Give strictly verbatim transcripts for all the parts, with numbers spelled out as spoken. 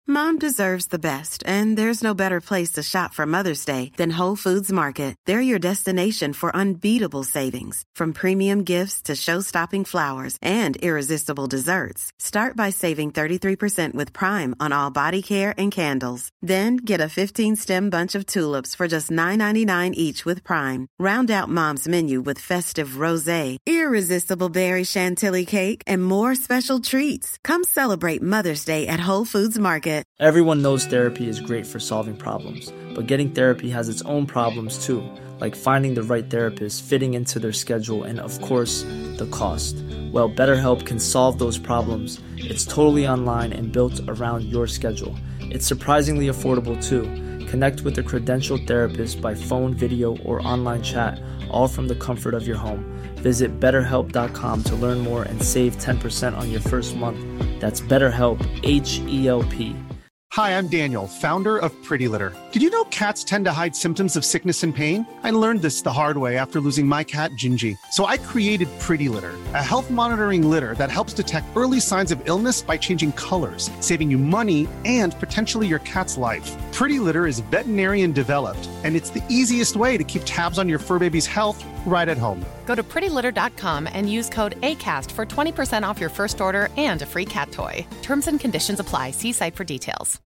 Mom deserves the best, and there's no better place to shop for Mother's Day than Whole Foods Market. They're your destination for unbeatable savings, from premium gifts to show-stopping flowers and irresistible desserts. Start by saving thirty-three percent with Prime on all body care and candles. Then get a fifteen-stem bunch of tulips for just nine ninety-nine each with Prime. Round out Mom's menu with festive rosé, irresistible berry chantilly cake, and more special treats. Come celebrate Mother's Day at Whole Foods Market. Everyone knows therapy is great for solving problems, but getting therapy has its own problems too, like finding the right therapist, fitting into their schedule, and of course, the cost. Well, BetterHelp can solve those problems. It's totally online and built around your schedule. It's surprisingly affordable too. Connect with a credentialed therapist by phone, video, or online chat, all from the comfort of your home. Visit better help dot com to learn more and save ten percent on your first month. That's BetterHelp, H E L P. Hi, I'm Daniel, founder of Pretty Litter. Did you know cats tend to hide symptoms of sickness and pain? I learned this the hard way after losing my cat, Gingy. So I created Pretty Litter, a health monitoring litter that helps detect early signs of illness by changing colors, saving you money and potentially your cat's life. Pretty Litter is veterinarian developed, and it's the easiest way to keep tabs on your fur baby's health right at home. Go to pretty litter dot com and use code ACAST for twenty percent off your first order and a free cat toy. Terms and conditions apply. See site for details.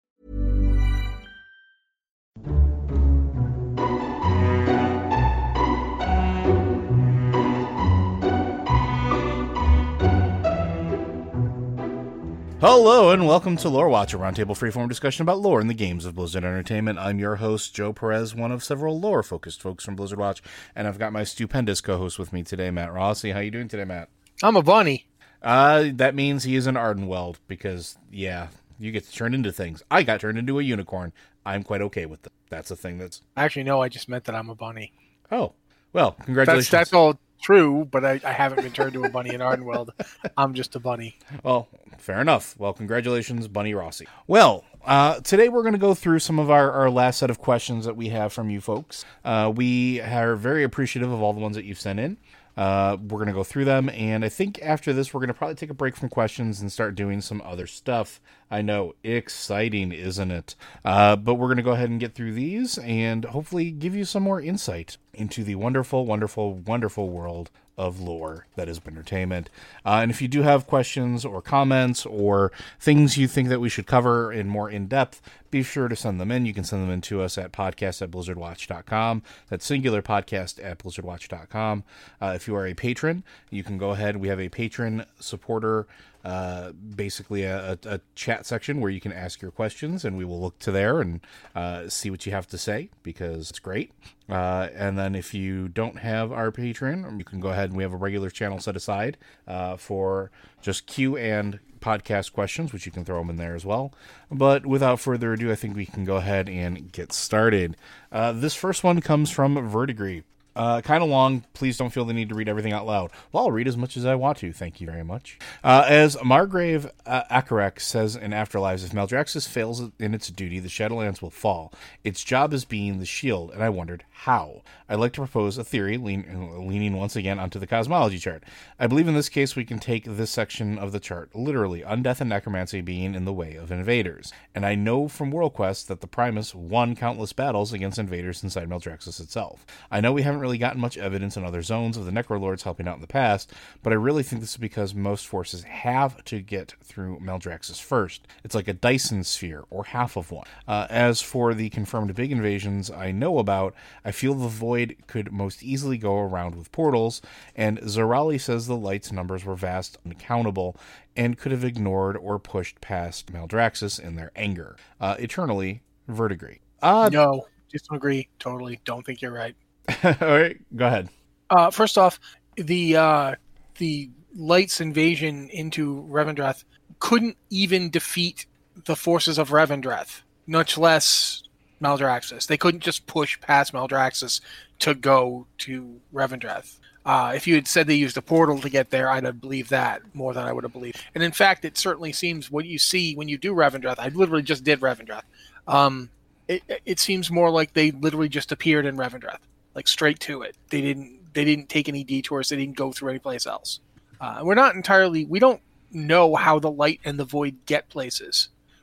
Hello and welcome to Lore Watch, a roundtable freeform discussion about lore in the games of Blizzard Entertainment. I'm your host, Joe Perez, one of several lore-focused folks from Blizzard Watch, and I've got my stupendous co-host with me today, Matt Rossi. How you doing today, Matt? I'm a bunny. Uh, that means he is an Ardenweld, because, yeah, you get to turn into things. I got turned into a unicorn. I'm quite okay with that. That's a thing that's... Actually, no, I just meant that I'm a bunny. Oh, well, congratulations. That's, that's all true, but I, I haven't been turned to a bunny in Ardenweld. I'm just a bunny. Well, fair enough. Well, congratulations, Bunny Rossi. Well, uh, today we're going to go through some of our, our last set of questions that we have from you folks. Uh, we are very appreciative of all the ones that you've sent in. Uh, we're going to go through them, and I think after this we're going to probably take a break from questions and start doing some other stuff. I know, exciting, isn't it? Uh, but we're going to go ahead and get through these and hopefully give you some more insight into the wonderful, wonderful, wonderful world of lore that is entertainment. Uh, and if you do have questions or comments or things you think that we should cover in more in-depth, be sure to send them in. You can send them in to us at podcast at blizzard watch dot com. That's singular podcast at blizzard watch dot com. Uh, if you are a patron, you can go ahead. We have a patron supporter, uh, basically a, a, a chat section where you can ask your questions, and we will look to there and uh, see what you have to say, because it's great. Uh, and then if you don't have our Patreon, you can go ahead and we have a regular channel set aside uh, for just Q and podcast questions, which you can throw them in there as well. But without further ado, I think we can go ahead and get started. Uh, this first one comes from Verdigree. Uh, kind of long. Please don't feel the need to read everything out loud. Well, I'll read as much as I want to. Thank you very much. Uh, as Margrave uh, Akarek says in Afterlives, if Maldraxxus fails in its duty, the Shadowlands will fall. Its job is being the shield, and I wondered how. I'd like to propose a theory, lean, leaning once again onto the cosmology chart. I believe in this case we can take this section of the chart literally, undeath and necromancy being in the way of invaders. And I know from WorldQuest that the Primus won countless battles against invaders inside Maldraxxus itself. I know we haven't really gotten much evidence in other zones of the Necrolords helping out in the past, but I really think this is because most forces have to get through Maldraxxus first. It's like a Dyson sphere, or half of one. Uh, as for the confirmed big invasions I know about, I feel the Void could most easily go around with portals, and Zarali says the Light's numbers were vast, uncountable, and could have ignored or pushed past Maldraxxus in their anger. Uh, eternally, Verdigree. Uh, no, disagree. Totally. Don't think you're right. All right, go ahead. Uh, first off, the uh, the Light's invasion into Revendreth couldn't even defeat the forces of Revendreth, much less Maldraxxus. They couldn't just push past Maldraxxus to go to Revendreth. Uh, if you had said they used a portal to get there, I'd have believed that more than I would have believed. And in fact, it certainly seems what you see when you do Revendreth. I literally just did Revendreth. Um, it, it seems more like they literally just appeared in Revendreth. Like straight to it. They didn't. They didn't take any detours. They didn't go through any place else. Uh, we're not entirely. We don't know how the Light and the Void get places.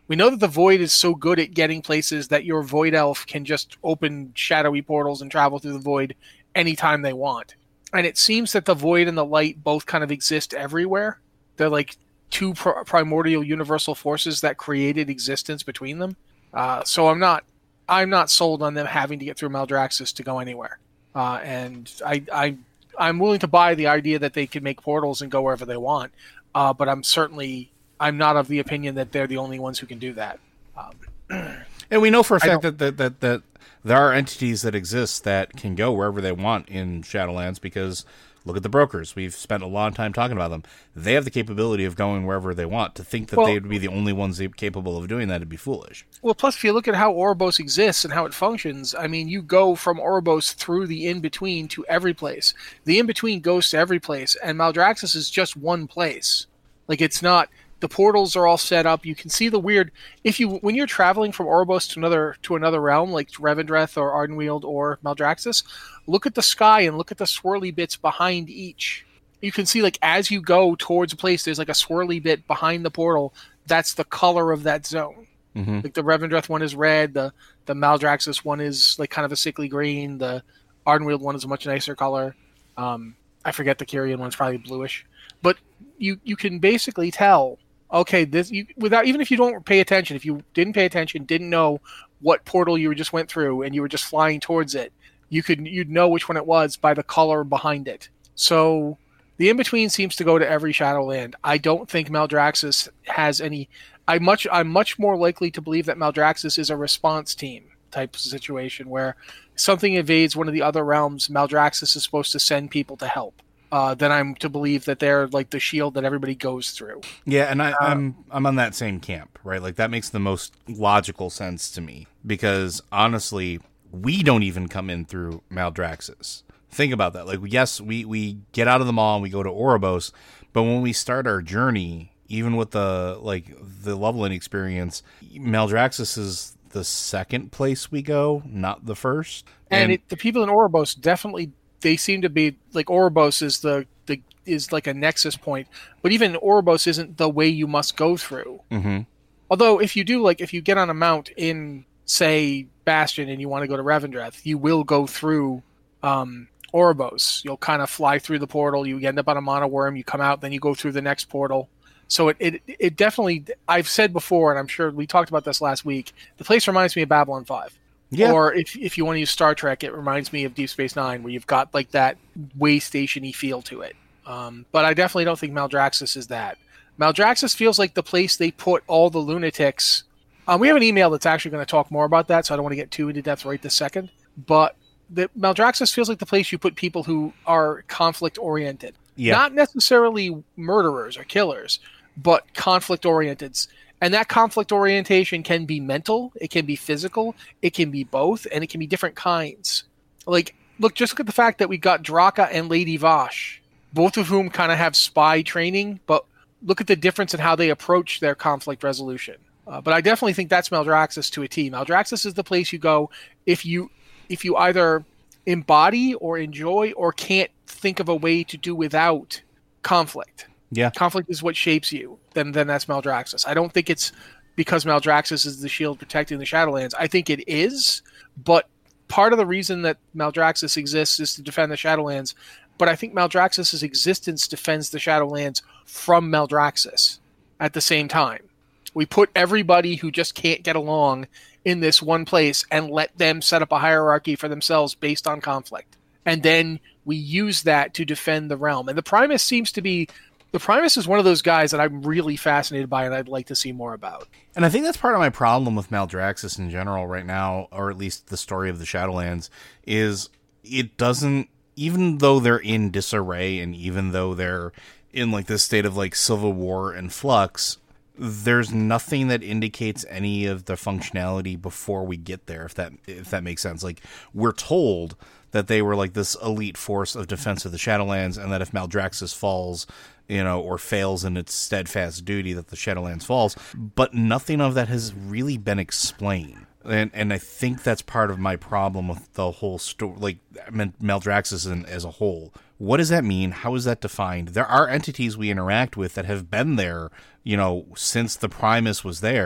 We know that the Void is so good at getting places that your Void Elf can just open shadowy portals and travel through the Void anytime they want. And it seems that the Void and the Light both kind of exist everywhere. They're like two pr- primordial universal forces that created existence between them. Uh, so I'm not I'm not sold on them having to get through Maldraxxus to go anywhere. Uh, and I, I, I'm willing to buy the idea that they can make portals and go wherever they want. Uh, but I'm certainly... I'm not of the opinion that they're the only ones who can do that. Um, and we know for a fact that, that that that there are entities that exist that can go wherever they want in Shadowlands, because look at the brokers. We've spent a long time talking about them. They have the capability of going wherever they want. To think that well, they would be the only ones capable of doing that would be foolish. Well, plus if you look at how Oribos exists and how it functions, I mean, you go from Oribos through the in-between to every place. The in-between goes to every place, and Maldraxxus is just one place. Like, it's not... The portals are all set up. You can see the weird... If you when you're traveling from Oribos to another to another realm, like Revendreth or Ardenweald or Maldraxxus, look at the sky and look at the swirly bits behind each. You can see, like, as you go towards a place, there's like a swirly bit behind the portal. That's the color of that zone. Mm-hmm. Like the Revendreth one is red. The the Maldraxxus one is like kind of a sickly green. The Ardenweald one is a much nicer color. Um, I forget the Kyrian one's probably bluish. But you you can basically tell. Okay, this you, without even if you don't pay attention, if you didn't pay attention, didn't know what portal you just went through, and you were just flying towards it, you could you'd know which one it was by the color behind it. So the in between seems to go to every Shadowland. I don't think Maldraxxus has any. I much I'm much more likely to believe that Maldraxxus is a response team type of situation where something invades one of the other realms. Maldraxxus is supposed to send people to help. Uh, then I'm to believe that they're like the shield that everybody goes through. Yeah, and I, uh, I'm I'm on that same camp, right? Like that makes the most logical sense to me, because honestly, we don't even come in through Maldraxxus. Think about that. Like, yes, we, we get out of the mall and we go to Oribos, but when we start our journey, even with the like the leveling experience, Maldraxxus is the second place we go, not the first. And, and it, the people in Oribos definitely. They seem to be like Oribos is the, the is like a nexus point, but even Oribos isn't the way you must go through. Mm-hmm. Although if you do, like if you get on a mount in say Bastion and you want to go to Revendreth, you will go through um, Oribos. You'll kind of fly through the portal. You end up on a mono worm. You come out, then you go through the next portal. So it, it it definitely. I've said before, and I'm sure we talked about this last week. The place reminds me of Babylon five. Yeah. Or if if you want to use Star Trek, it reminds me of Deep Space Nine, where you've got like that way station-y feel to it. Um, but I definitely don't think Maldraxxus is that. Maldraxxus feels like the place they put all the lunatics. Um, we have an email that's actually going to talk more about that, so I don't want to get too into depth right this second. But the Maldraxxus feels like the place you put people who are conflict-oriented. Yeah. Not necessarily murderers or killers, but conflict-oriented. And that conflict orientation can be mental, it can be physical, it can be both, and it can be different kinds. Like, look, just look at the fact that we got Draka and Lady Vosh, both of whom kind of have spy training, but look at the difference in how they approach their conflict resolution. Uh, but I definitely think that's Maldraxxus to a T. Maldraxxus is the place you go if you if you either embody or enjoy or can't think of a way to do without conflict. Yeah. Conflict is what shapes you. Then then that's Maldraxxus. I don't think it's because Maldraxxus is the shield protecting the Shadowlands. I think it is, but part of the reason that Maldraxxus exists is to defend the Shadowlands, but I think Maldraxxus' existence defends the Shadowlands from Maldraxxus at the same time. We put everybody who just can't get along in this one place and let them set up a hierarchy for themselves based on conflict. And then we use that to defend the realm. And the Primus seems to be The Primus is one of those guys that I'm really fascinated by and I'd like to see more about. And I think that's part of my problem with Maldraxxus in general right now, or at least the story of the Shadowlands, is it doesn't, even though they're in disarray and even though they're in like this state of like civil war and flux, there's nothing that indicates any of the functionality before we get there, if that if that makes sense. Like, we're told that they were like this elite force of defense of the Shadowlands, and that if Maldraxxus falls, you know, or fails in its steadfast duty, that the Shadowlands falls. But nothing of that has really been explained. And and I think that's part of my problem with the whole story, like Maldraxxus in, as a whole. What does that mean? How is that defined? There are entities we interact with that have been there, you know, since the Primus was there.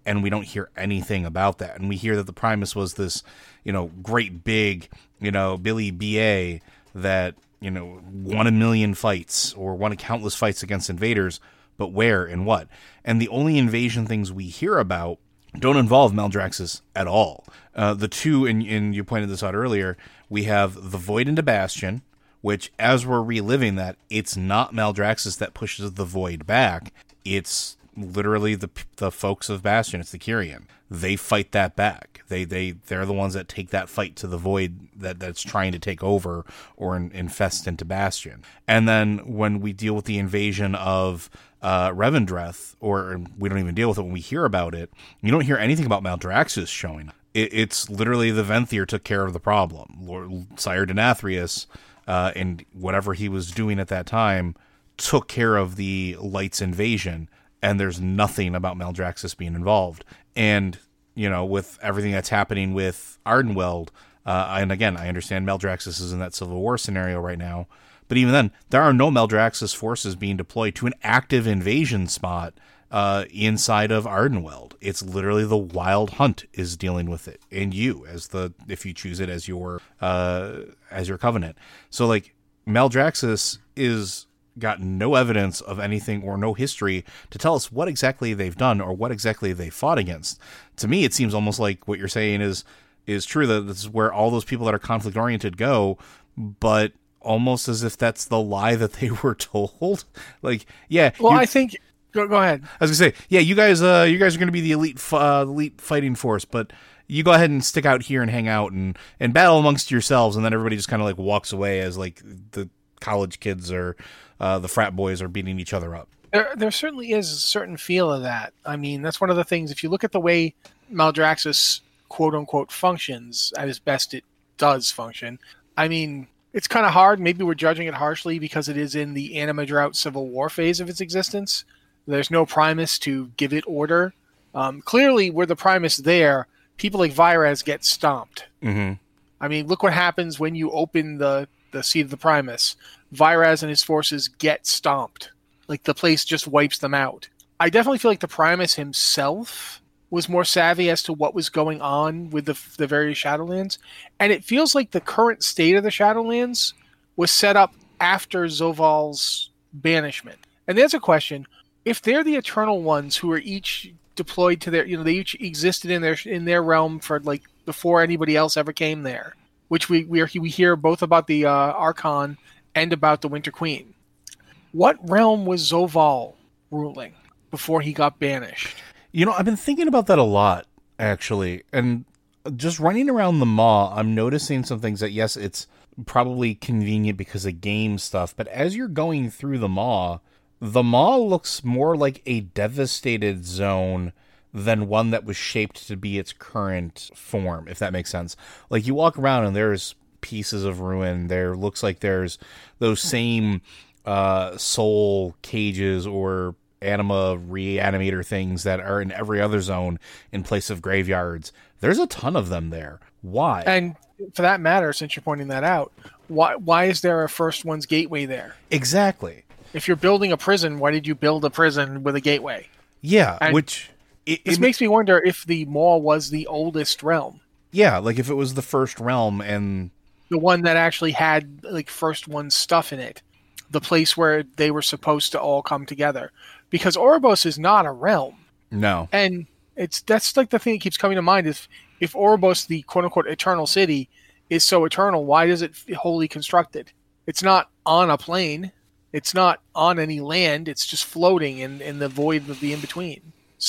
and we don't hear anything about that. And we hear that the Primus was this, you know, great big, you know, Billy B A that, you know, won a million fights or won countless fights against invaders, but where and what? And the only invasion things we hear about don't involve Maldraxxus at all. Uh, the two, and, and you pointed this out earlier, we have the Void into Bastion, which, as we're reliving that, it's not Maldraxxus that pushes the Void back. It's literally the the folks of Bastion. It's the Kyrian. They fight that back. They they they're the ones that take that fight to the Void that, that's trying to take over or in, infest into Bastion. And then when we deal with the invasion of uh, Revendreth, or we don't even deal with it when we hear about it, you don't hear anything about Maldraxxus showing up. It, it's literally the Venthyr took care of the problem. Lord Sire Denathrius, uh, and whatever he was doing at that time, took care of the Lights invasion. And there's nothing about Maldraxxus being involved. And, you know, with everything that's happening with Ardenweld, uh, and again, I understand Maldraxxus is in that Civil War scenario right now, but even then, there are no Maldraxxus forces being deployed to an active invasion spot uh, inside of Ardenweld. It's literally the Wild Hunt is dealing with it, and you, as the if you choose it as your uh, as your covenant. So, like, Maldraxxus is got no evidence of anything or no history to tell us what exactly they've done or what exactly they fought against. To me, it seems almost like what you're saying is is true, that this is where all those people that are conflict oriented go, but almost as if that's the lie that they were told. Like, yeah. Well, you, I think go, go ahead. I was gonna say, yeah, you guys, uh, you guys are gonna be the elite, uh, elite fighting force, but you go ahead and stick out here and hang out and and battle amongst yourselves, and then everybody just kind of like walks away as like the college kids or uh, the frat boys are beating each other up. There, there certainly is a certain feel of that. I mean, that's one of the things. If you look at the way Maldraxxus, quote unquote, functions, as best it does function, I mean, it's kind of hard. Maybe we're judging it harshly because it is in the Anima Drought Civil War phase of its existence. There's no Primus to give it order. Um, clearly, were the Primus there, people like Virez get stomped. Mm-hmm. I mean, look what happens when you open the, the seat of the Primus. Virez and his forces get stomped. Like, the place just wipes them out. I definitely feel like the Primus himself was more savvy as to what was going on with the, the various Shadowlands. And it feels like the current state of the Shadowlands was set up after Zoval's banishment. And there's a question. If they're the Eternal Ones who are each deployed to their, you know, they each existed in their in their realm for, like, before anybody else ever came there, which we we, are, we hear both about the uh, Archon and about the Winter Queen. What realm was Zoval ruling before he got banished? You know, I've been thinking about that a lot, actually. And just running around the Maw, I'm noticing some things that, yes, it's probably convenient because of game stuff, but as you're going through the Maw, the Maw looks more like a devastated zone than one that was shaped to be its current form, if that makes sense. Like, you walk around and there's pieces of ruin. There looks like there's those same uh, soul cages or anima reanimator things that are in every other zone in place of graveyards. There's a ton of them there. Why? And for that matter, since you're pointing that out, why why is there a First One's gateway there? Exactly. If you're building a prison, why did you build a prison with a gateway? Yeah, and which... It, this it makes me wonder if the Maw was the oldest realm. Yeah, like if it was the first realm and... The one that actually had, like, First One stuff in it. The place where they were supposed to all come together. Because Oribos is not a realm. No. And it's that's like the thing that keeps coming to mind. If, if Oribos, the quote-unquote eternal city, is so eternal, why is it wholly constructed? It's not on a plane. It's not on any land. It's just floating in, in the void of the in-between.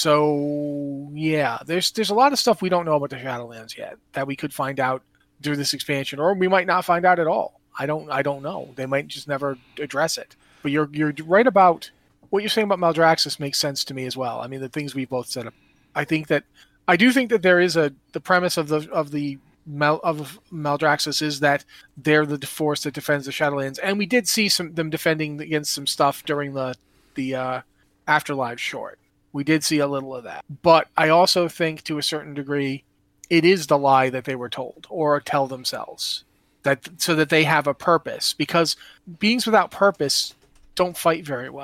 So, yeah, there's there's a lot of stuff we don't know about the Shadowlands yet that we could find out through this expansion, or we might not find out at all. I don't I don't know. They might just never address it. But you're you're right about what you're saying about Maldraxxus makes sense to me as well. I mean, the things we both said. I think that I do think that there is a the premise of the of the Mal, of Maldraxxus is that they're the force that defends the Shadowlands, and we did see some them defending against some stuff during the the uh, Afterlife short. We did see a little of that. But I also think, to a certain degree, it is the lie that they were told or tell themselves, that so that they have a purpose. Because beings without purpose don't fight very well.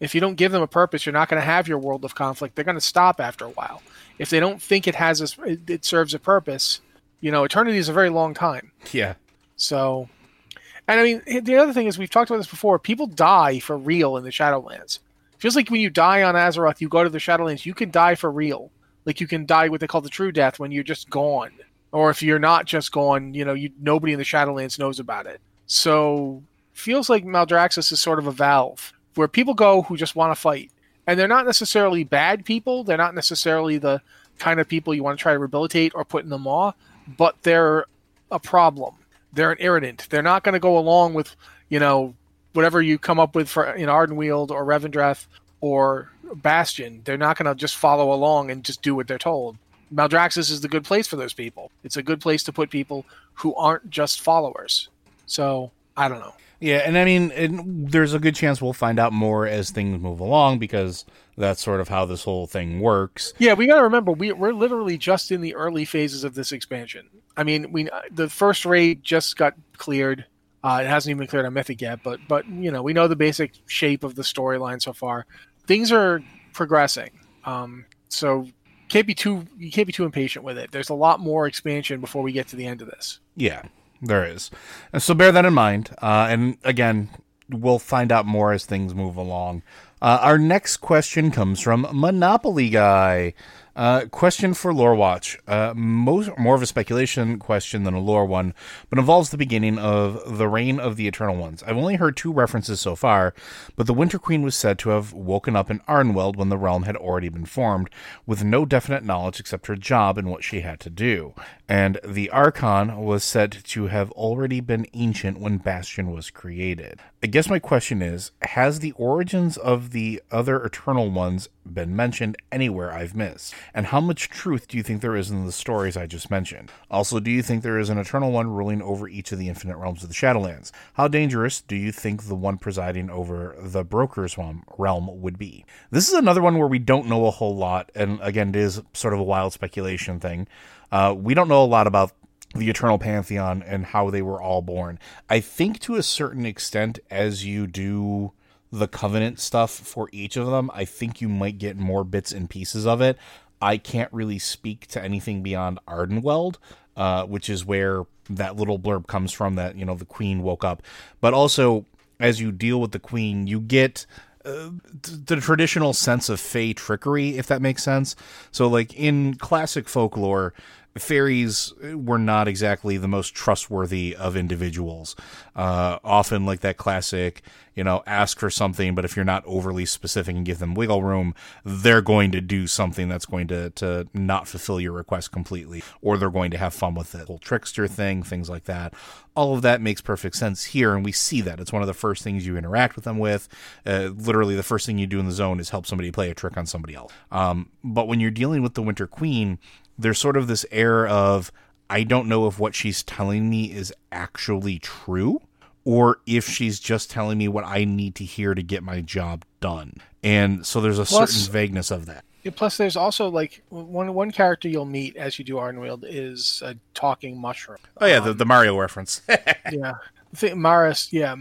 If you don't give them a purpose, you're not going to have your world of conflict. They're going to stop after a while. If they don't think it has a, it, it serves a purpose, you know, eternity is a very long time. Yeah. So, and I mean, the other thing is, we've talked about this before. People die for real in the Shadowlands. It feels like when you die on Azeroth, you go to the Shadowlands, you can die for real. Like you can die what they call the true death when you're just gone. Or if you're not just gone, you know, you nobody in the Shadowlands knows about it. So, feels like Maldraxxus is sort of a valve where people go who just want to fight. And they're not necessarily bad people. They're not necessarily the kind of people you want to try to rehabilitate or put in the maw, but they're a problem. They're an irritant. They're not going to go along with, you know, whatever you come up with for in Ardenweald or Revendreth or Bastion. They're not going to just follow along and just do what they're told. Maldraxxus is the good place for those people. It's a good place to put people who aren't just followers. So, I don't know. Yeah, and I mean, and there's a good chance we'll find out more as things move along, because that's sort of how this whole thing works. Yeah, we got to remember, we, we're literally just in the early phases of this expansion. I mean, we the first raid just got cleared. Uh, it hasn't even been cleared on Mythic yet, but, but you know, we know the basic shape of the storyline so far. Things are progressing. Um, so... Can't be too you can't be too impatient with it. There's a lot more expansion before we get to the end of this. Yeah, there is. And so bear that in mind. Uh, and again, we'll find out more as things move along. Uh, our next question comes from Monopoly Guy. Uh, question for Lore Watch. Uh, most, more of a speculation question than a lore one, but involves the beginning of the reign of the Eternal Ones. I've only heard two references so far, but the Winter Queen was said to have woken up in Ardenweald when the realm had already been formed, with no definite knowledge except her job and what she had to do. And the Archon was said to have already been ancient when Bastion was created. I guess my question is, has the origins of the other Eternal Ones been mentioned anywhere I've missed? And how much truth do you think there is in the stories I just mentioned? Also, do you think there is an Eternal One ruling over each of the infinite realms of the Shadowlands? How dangerous do you think the one presiding over the Broker's realm would be? This is another one where we don't know a whole lot, and again, it is sort of a wild speculation thing. Uh, we don't know a lot about the Eternal Pantheon and how they were all born. I think to a certain extent, as you do the Covenant stuff for each of them, I think you might get more bits and pieces of it. I can't really speak to anything beyond Ardenweald, uh, which is where that little blurb comes from, that, you know, the Queen woke up. But also, as you deal with the Queen, you get uh, the traditional sense of fey trickery, if that makes sense. So, like, in classic folklore, fairies were not exactly the most trustworthy of individuals. Uh, often like that classic, you know, ask for something, but if you're not overly specific and give them wiggle room, they're going to do something that's going to, to not fulfill your request completely, or they're going to have fun with it. Whole trickster thing, things like that. All of that makes perfect sense here, and we see that. It's one of the first things you interact with them with. Uh, literally, the first thing you do in the zone is help somebody play a trick on somebody else. Um, but when you're dealing with the Winter Queen, there's sort of this air of, I don't know if what she's telling me is actually true, or if she's just telling me what I need to hear to get my job done. And so there's a plus, certain vagueness of that. Yeah, plus, there's also, like, one one character you'll meet as you do Ardenweald is a talking mushroom. Oh, yeah, um, the, the Mario reference. yeah. I think Maris, yeah,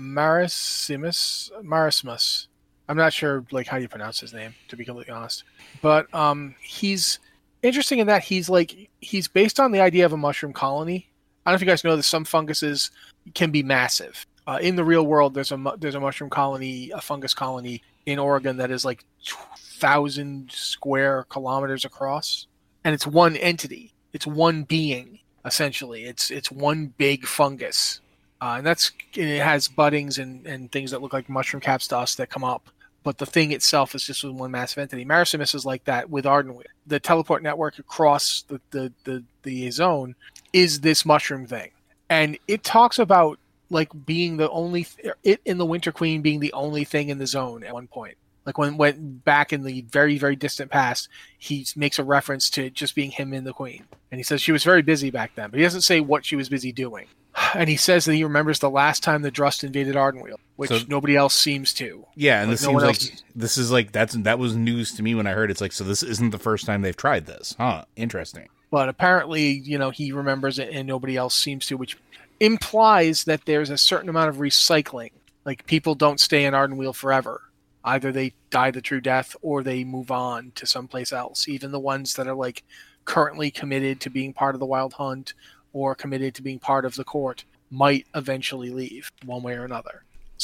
Marisimus, Marismus. I'm not sure, like, how you pronounce his name, to be completely honest. But um, he's interesting in that he's like he's based on the idea of a mushroom colony. I don't know if you guys know that some funguses can be massive. Uh, in the real world, there's a there's a mushroom colony, a fungus colony in Oregon that is like two thousand square kilometers across, and it's one entity. It's one being essentially. It's it's one big fungus, uh, and that's it has buddings and, and things that look like mushroom caps to us that come up. But the thing itself is just one massive entity. Marisimus is like that with Ardenweald. The teleport network across the, the, the, the zone is this mushroom thing. And it talks about like being the only, th- it in the Winter Queen being the only thing in the zone at one point. Like when went back in the very, very distant past, he makes a reference to just being him and the Queen. And he says she was very busy back then, but he doesn't say what she was busy doing. And he says that he remembers the last time the Drust invaded Ardenweald, which so, nobody else seems to. Yeah, and like this no seems like else... this is like that's that was news to me when I heard it. It's like, so this isn't the first time they've tried this, huh? Interesting. But apparently, you know, he remembers it and nobody else seems to, which implies that there's a certain amount of recycling. Like people don't stay in Ardenweald forever. Either they die the true death or they move on to someplace else. Even the ones that are like currently committed to being part of the Wild Hunt or committed to being part of the court might eventually leave one way or another.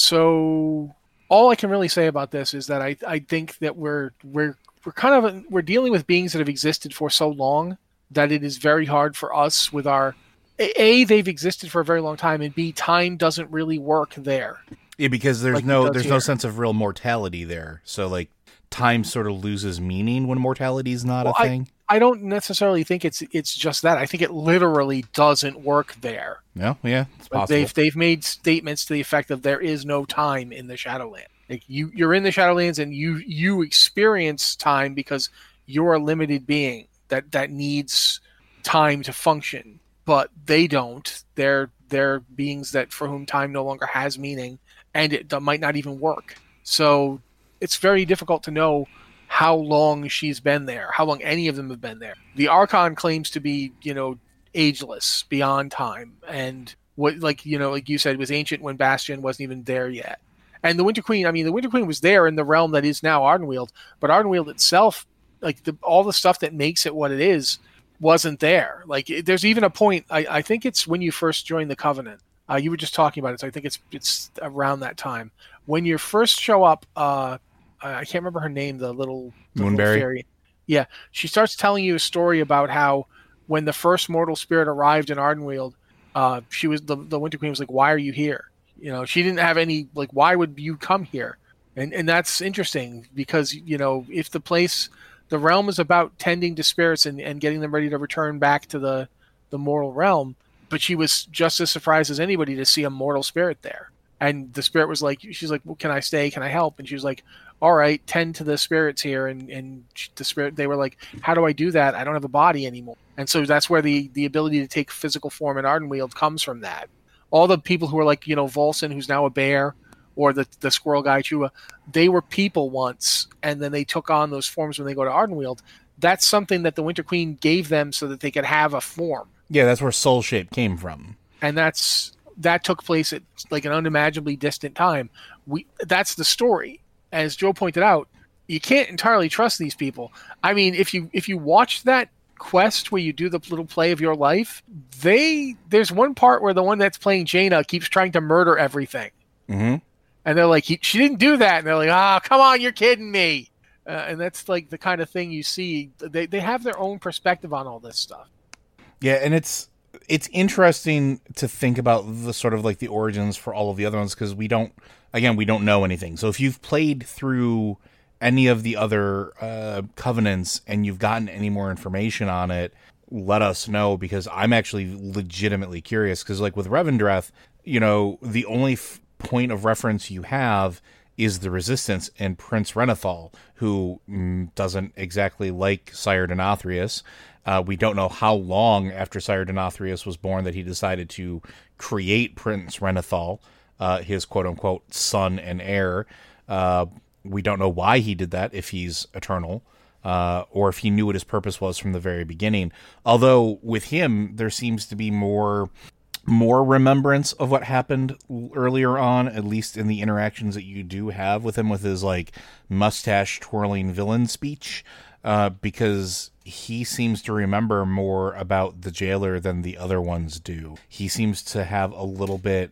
So all I can really say about this is that I, I think that we're we're we're kind of we're dealing with beings that have existed for so long that it is very hard for us with our A, they've existed for a very long time, and B, time doesn't really work there. Yeah, because there's like no there's here. no sense of real mortality there. So like time sort of loses meaning when mortality is not well, a thing. I, I don't necessarily think it's it's just that. I think it literally doesn't work there. No, yeah, it's like possible. They've they've made statements to the effect of there is no time in the Shadowlands. Like you you're in the Shadowlands and you you experience time because you're a limited being that that needs time to function, but they don't. They're they're beings that for whom time no longer has meaning. And it might not even work. So it's very difficult to know how long she's been there, how long any of them have been there. The Archon claims to be, you know, ageless, beyond time. And what, like, you know, like you said, was ancient when Bastion wasn't even there yet. And the Winter Queen, I mean, the Winter Queen was there in the realm that is now Ardenweald, but Ardenweald itself, like the, all the stuff that makes it what it is, wasn't there. Like, there's even a point, I, I think it's when you first join the Covenant. Uh, you were just talking about it, so I think it's it's around that time. When you first show up, uh, I can't remember her name, the little, the little Moonberry. fairy. Yeah, she starts telling you a story about how when the first mortal spirit arrived in Ardenweald, uh, she was the, the Winter Queen was like, "Why are you here?" You know, she didn't have any like, "Why would you come here?" And and that's interesting because you know if the place, the realm is about tending to spirits and, and getting them ready to return back to the the mortal realm. But she was just as surprised as anybody to see a mortal spirit there. And the spirit was like, she's like, well, can I stay? Can I help? And she was like, all right, tend to the spirits here. And, and the spirit, they were like, how do I do that? I don't have a body anymore. And so that's where the, the ability to take physical form in Ardenweald comes from that. All the people who are like, you know, Volson, who's now a bear, or the, the squirrel guy, Chua, they were people once. And then they took on those forms when they go to Ardenweald. That's something that the Winter Queen gave them so that they could have a form. Yeah, that's where Soul Shape came from. And that's that took place at like an unimaginably distant time. We that's the story. As Joe pointed out, you can't entirely trust these people. I mean, if you if you watch that quest where you do the little play of your life, they there's one part where the one that's playing Jaina keeps trying to murder everything. Mm-hmm. And they're like, he, she didn't do that. And they're like, ah, oh, come on, you're kidding me. Uh, and that's like the kind of thing you see. They they have their own perspective on all this stuff. Yeah, and it's it's interesting to think about the sort of like the origins for all of the other ones because we don't, again, we don't know anything. So if you've played through any of the other uh, covenants and you've gotten any more information on it, let us know because I'm actually legitimately curious because like with Revendreth, you know, the only f- point of reference you have is the Resistance and Prince Renethal, who mm, doesn't exactly like Sire Denathrius. Uh, we don't know how long after Sire Denathrius was born that he decided to create Prince Renethal, uh, his quote-unquote son and heir. Uh, we don't know why he did that, if he's eternal, uh, or if he knew what his purpose was from the very beginning. Although, with him, there seems to be more more remembrance of what happened earlier on, at least in the interactions that you do have with him, with his, like, mustache-twirling villain speech, uh, because he seems to remember more about the jailer than the other ones do. He seems to have a little bit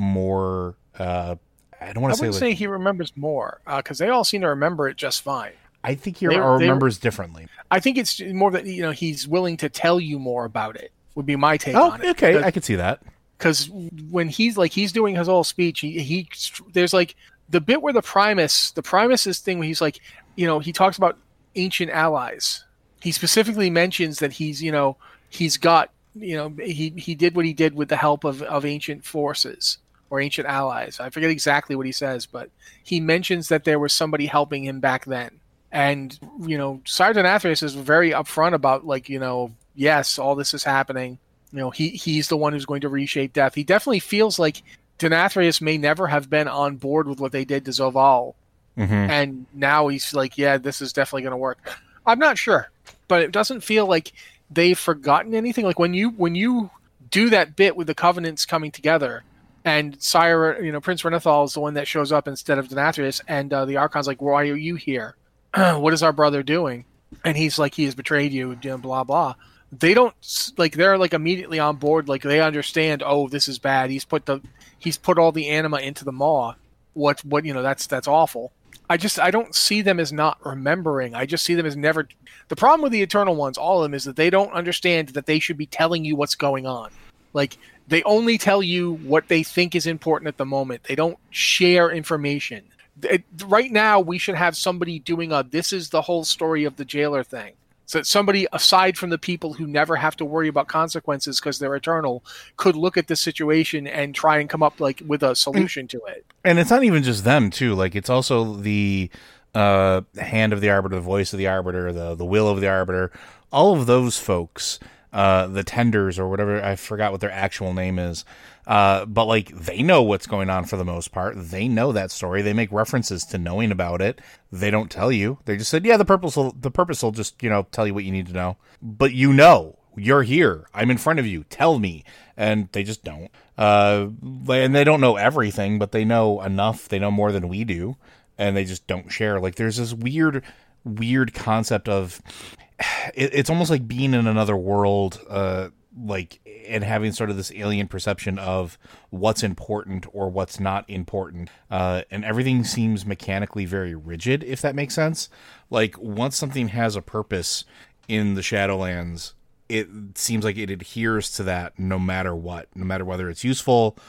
more, uh, I don't want to say... I wouldn't like, say he remembers more, because uh, they all seem to remember it just fine. I think he they, remembers differently. I think it's more that, you know, he's willing to tell you more about it, would be my take oh, on it. Okay, I could see that. Because when he's like, he's doing his whole speech, he, he there's like the bit where the Primus, the Primus's thing where he's like, you know, he talks about ancient allies. He specifically mentions that he's, you know, he's got, you know, he, he did what he did with the help of, of ancient forces or ancient allies. I forget exactly what he says, but he mentions that there was somebody helping him back then. And, you know, Sire Denathrius is very upfront about, like, you know, yes, all this is happening. You know, he he's the one who's going to reshape death. He definitely feels like Denathrius may never have been on board with what they did to Zovaal. Mm-hmm. And now he's like, yeah, this is definitely going to work. I'm not sure, but it doesn't feel like they've forgotten anything. Like when you when you do that bit with the Covenants coming together And Sire, you know, Prince Renathal is the one that shows up instead of Denathrius, and uh, the Archon's like, why are you here? What is our brother doing? And he's like, he has betrayed you, blah, blah. They don't, like, they're, like, immediately on board. Like, they understand, oh, this is bad. He's put the, he's put all the anima into the maw. What, what, you know, that's, that's awful. I just, I don't see them as not remembering. I just see them as never, the problem with the Eternal Ones, all of them, is that they don't understand that they should be telling you what's going on. Like, they only tell you what they think is important at the moment. They don't share information. It, right now, we should have somebody doing a, this is the whole story of the jailer thing. So that somebody, aside from the people who never have to worry about consequences because they're eternal, could look at this situation and try and come up like with a solution to it. And it's not even just them, too. Like, it's also the uh, hand of the Arbiter, the voice of the Arbiter, the, the will of the Arbiter. All of those folks, uh, the Tenders or whatever, I forgot what their actual name is. Uh, but, like, they know what's going on for the most part. They know that story. They make references to knowing about it. They don't tell you. They just said, yeah, the purpose will, the purpose will just, you know, tell you what you need to know. But you know. You're here. I'm in front of you. Tell me. And they just don't. Uh, and they don't know everything, but they know enough. They know more than we do. And they just don't share. Like, there's this weird, weird concept of... It, it's almost like being in another world, uh, like... and having sort of this alien perception of what's important or what's not important. Uh, and everything seems mechanically very rigid, if that makes sense. Like, once something has a purpose in the Shadowlands, it seems like it adheres to that no matter what. No matter whether it's useful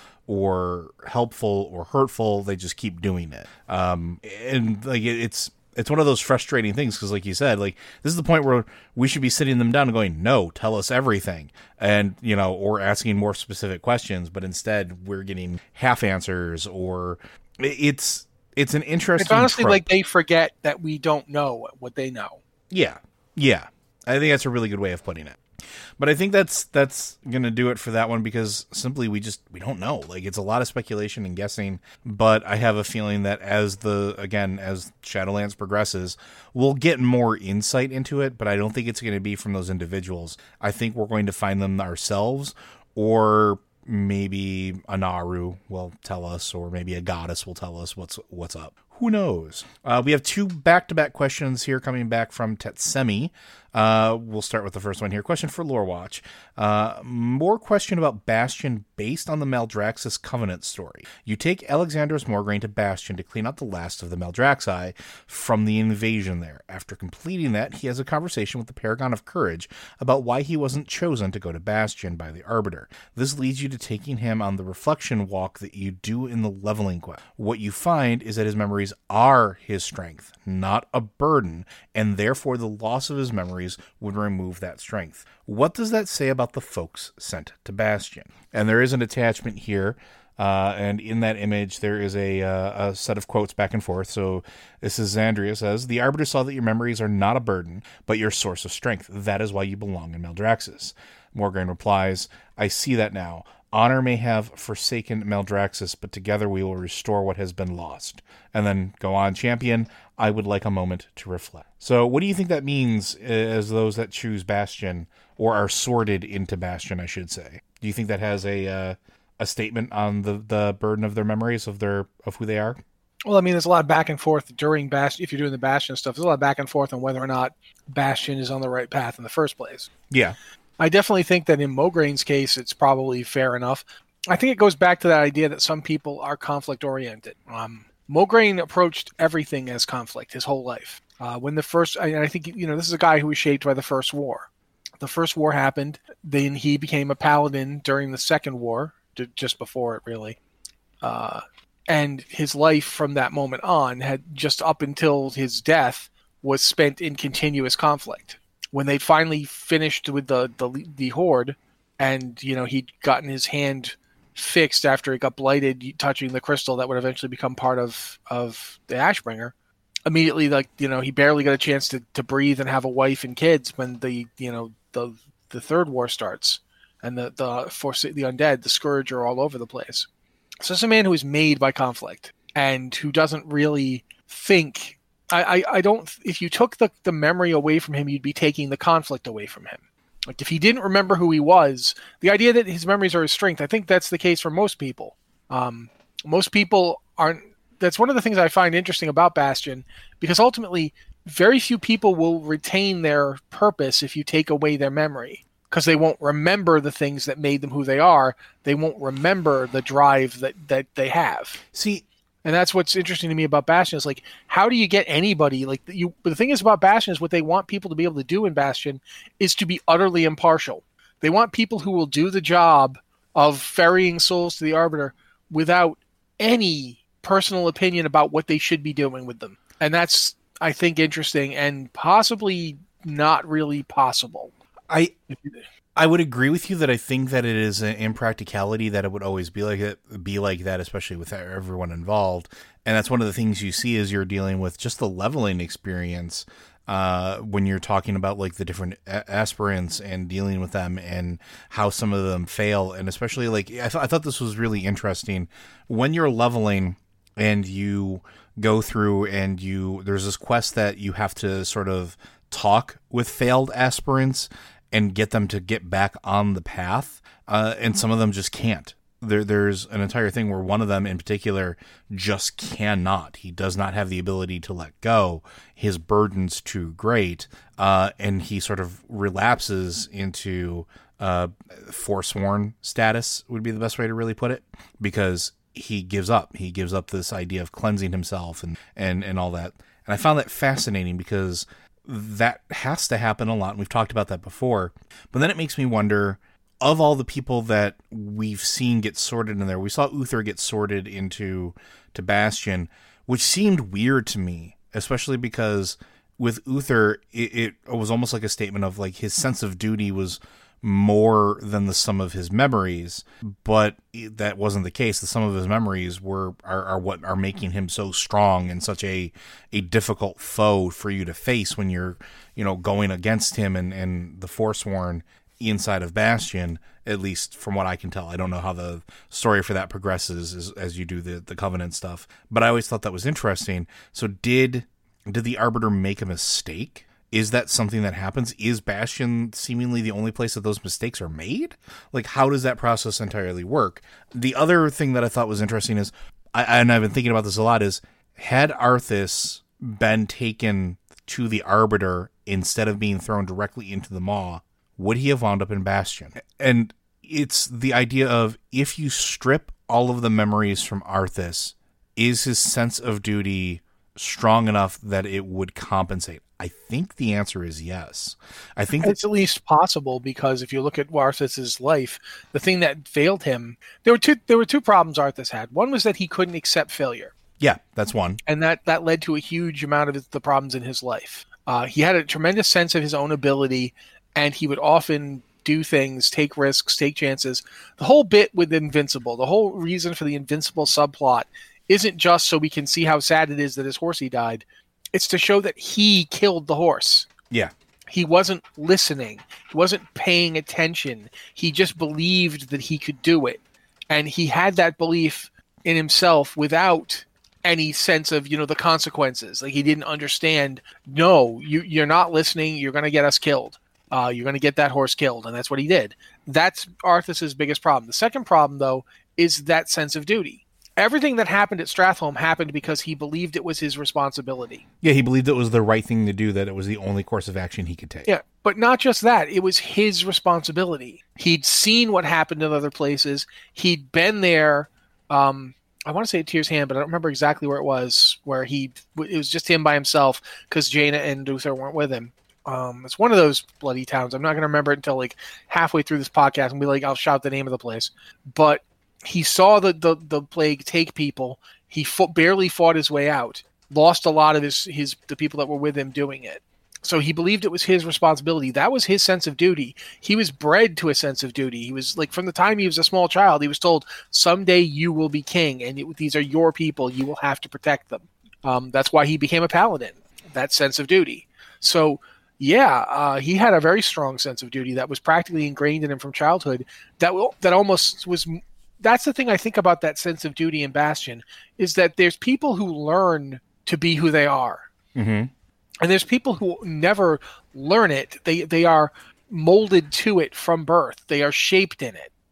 or helpful or hurtful, they just keep doing it. Um, and, like, it, it's... It's one of those frustrating things because, like you said, like this is the point where we should be sitting them down and going, no, tell us everything. And, you know, or asking more specific questions. But instead, we're getting half answers or it's it's an interesting It's honestly trope. like they forget that we don't know what they know. Yeah. Yeah. I think that's a really good way of putting it. But I think that's that's going to do it for that one because simply we just we don't know. Like, it's a lot of speculation and guessing, but I have a feeling that as the again as Shadowlands progresses, we'll get more insight into it, but I don't think it's going to be from those individuals. I think we're going to find them ourselves, or maybe a Naru will tell us, or maybe a goddess will tell us what's what's up. Who knows? Uh, we have two back-to-back questions here coming back from Tetsemi. Uh, we'll start with the first one here. Question for Lorewatch. Uh, more question about Bastion based on the Maldraxxus Covenant story. You take Alexandros Morgraine to Bastion to clean out the last of the Maldraxxi from the invasion there. After completing that, he has a conversation with the Paragon of Courage about why he wasn't chosen to go to Bastion by the Arbiter. This leads you to taking him on the reflection walk that you do in the leveling quest. What you find is that his memories are his strength, not a burden, and therefore the loss of his memories would remove that strength. What does that say about the folks sent to Bastion? And there is an attachment here, uh, and in that image there is a, uh, a set of quotes back and forth. So this is Xandria says, the Arbiter saw that your memories are not a burden, but your source of strength. That is why you belong in Maldraxxus. Morgraine replies, I see that now. Honor may have forsaken Maldraxxus, but together we will restore what has been lost. And then go on, champion, I would like a moment to reflect. So what do you think that means as those that choose Bastion, or are sorted into Bastion, I should say? Do you think that has a uh, a statement on the, the burden of their memories, of their of who they are? Well, I mean, there's a lot of back and forth during Bastion. If you're doing the Bastion stuff, there's a lot of back and forth on whether or not Bastion is on the right path in the first place. Yeah. I definitely think that in Mograine's case, it's probably fair enough. I think it goes back to that idea that some people are conflict-oriented. Um, Mograine approached everything as conflict his whole life. Uh, when the first, I, I think, you know, this is a guy who was shaped by the First War. The First War happened, then he became a paladin during the Second War, just before it, really. Uh, and his life from that moment on had, just up until his death, was spent in continuous conflict. When they finally finished with the, the the horde, and you know he'd gotten his hand fixed after it got blighted, touching the crystal that would eventually become part of of the Ashbringer. Immediately, like you know, he barely got a chance to, to breathe and have a wife and kids when the you know the the third war starts, and the the force the undead, the scourge are all over the place. So it's a man who is made by conflict and who doesn't really think. I, I, I don't. If you took the, the memory away from him, you'd be taking the conflict away from him. Like if he didn't remember who he was, the idea that his memories are his strength, I think that's the case for most people. Um, most people aren't. That's one of the things I find interesting about Bastion, because ultimately, very few people will retain their purpose if you take away their memory, because they won't remember the things that made them who they are. They won't remember the drive that, that they have. See, and that's what's interesting to me about Bastion is like, how do you get anybody like you? But the thing is about Bastion is what they want people to be able to do in Bastion is to be utterly impartial. They want people who will do the job of ferrying souls to the Arbiter without any personal opinion about what they should be doing with them. And that's, I think, interesting and possibly not really possible. I I would agree with you that I think that it is an impracticality that it would always be like it, be like that, especially with everyone involved. And that's one of the things you see as you're dealing with just the leveling experience uh, when you're talking about like the different a- aspirants and dealing with them and how some of them fail. And especially like, I, th- I thought this was really interesting when you're leveling and you go through and you, there's this quest that you have to sort of talk with failed aspirants and get them to get back on the path. Uh, and some of them just can't. There, there's an entire thing where one of them in particular just cannot. He does not have the ability to let go. His burden's too great. Uh, and he sort of relapses into uh, forsworn status would be the best way to really put it, because he gives up. He gives up this idea of cleansing himself and, and, and all that. And I found that fascinating because that has to happen a lot. And we've talked about that before. But then it makes me wonder, of all the people that we've seen get sorted in there, we saw Uther get sorted into to Bastion, which seemed weird to me, especially because with Uther, it, it was almost like a statement of like his sense of duty was more than the sum of his memories, but that wasn't the case. The sum of his memories were are, are what are making him so strong and such a a difficult foe for you to face when you're, you know, going against him and, and the Forsworn inside of Bastion, at least from what I can tell. I don't know how the story for that progresses as, as you do the, the Covenant stuff, but I always thought that was interesting. So did did the Arbiter make a mistake? Is that something that happens? Is Bastion seemingly the only place that those mistakes are made? Like, how does that process entirely work? The other thing that I thought was interesting is, I, and I've been thinking about this a lot, is had Arthas been taken to the Arbiter instead of being thrown directly into the Maw, would he have wound up in Bastion? And it's the idea of, if you strip all of the memories from Arthas, is his sense of duty strong enough that it would compensate? I think the answer is yes. I think it's at least possible, because if you look at Arthas's life, the thing that failed him, there were two there were two problems Arthas had. One was that he couldn't accept failure. Yeah, that's one. And that, that led to a huge amount of his, the problems in his life. Uh, he had a tremendous sense of his own ability, and he would often do things, take risks, take chances. The whole bit with Invincible, the whole reason for the Invincible subplot isn't just so we can see how sad it is that his horsey died. It's to show that he killed the horse. Yeah. He wasn't listening. He wasn't paying attention. He just believed that he could do it. And he had that belief in himself without any sense of, you know, the consequences. Like, he didn't understand, no, you, you're not listening. You're going to get us killed. Uh, you're going to get that horse killed. And that's what he did. That's Arthas's biggest problem. The second problem, though, is that sense of duty. Everything that happened at Stratholme happened because he believed it was his responsibility. Yeah, he believed it was the right thing to do, that it was the only course of action he could take. Yeah, but not just that. It was his responsibility. He'd seen what happened in other places. He'd been there. Um, I want to say at Tyr's Hand, but I don't remember exactly where it was, where he it was just him by himself because Jaina and Uther weren't with him. Um, it's one of those bloody towns. I'm not going to remember it until like halfway through this podcast and be like, I'll shout the name of the place. But he saw the, the, the plague take people. He fought, barely fought his way out. Lost a lot of his, his the people that were with him doing it. So he believed it was his responsibility. That was his sense of duty. He was bred to a sense of duty. He was like, from the time he was a small child, he was told, someday you will be king, and it, these are your people. You will have to protect them. Um, that's why he became a paladin, that sense of duty. So, yeah, uh, he had a very strong sense of duty that was practically ingrained in him from childhood. That that almost was... That's the thing I think about that sense of duty in Bastion, is that there's people who learn to be who they are. Mm-hmm. And there's people who never learn it. They they are molded to it from birth. They are shaped in it.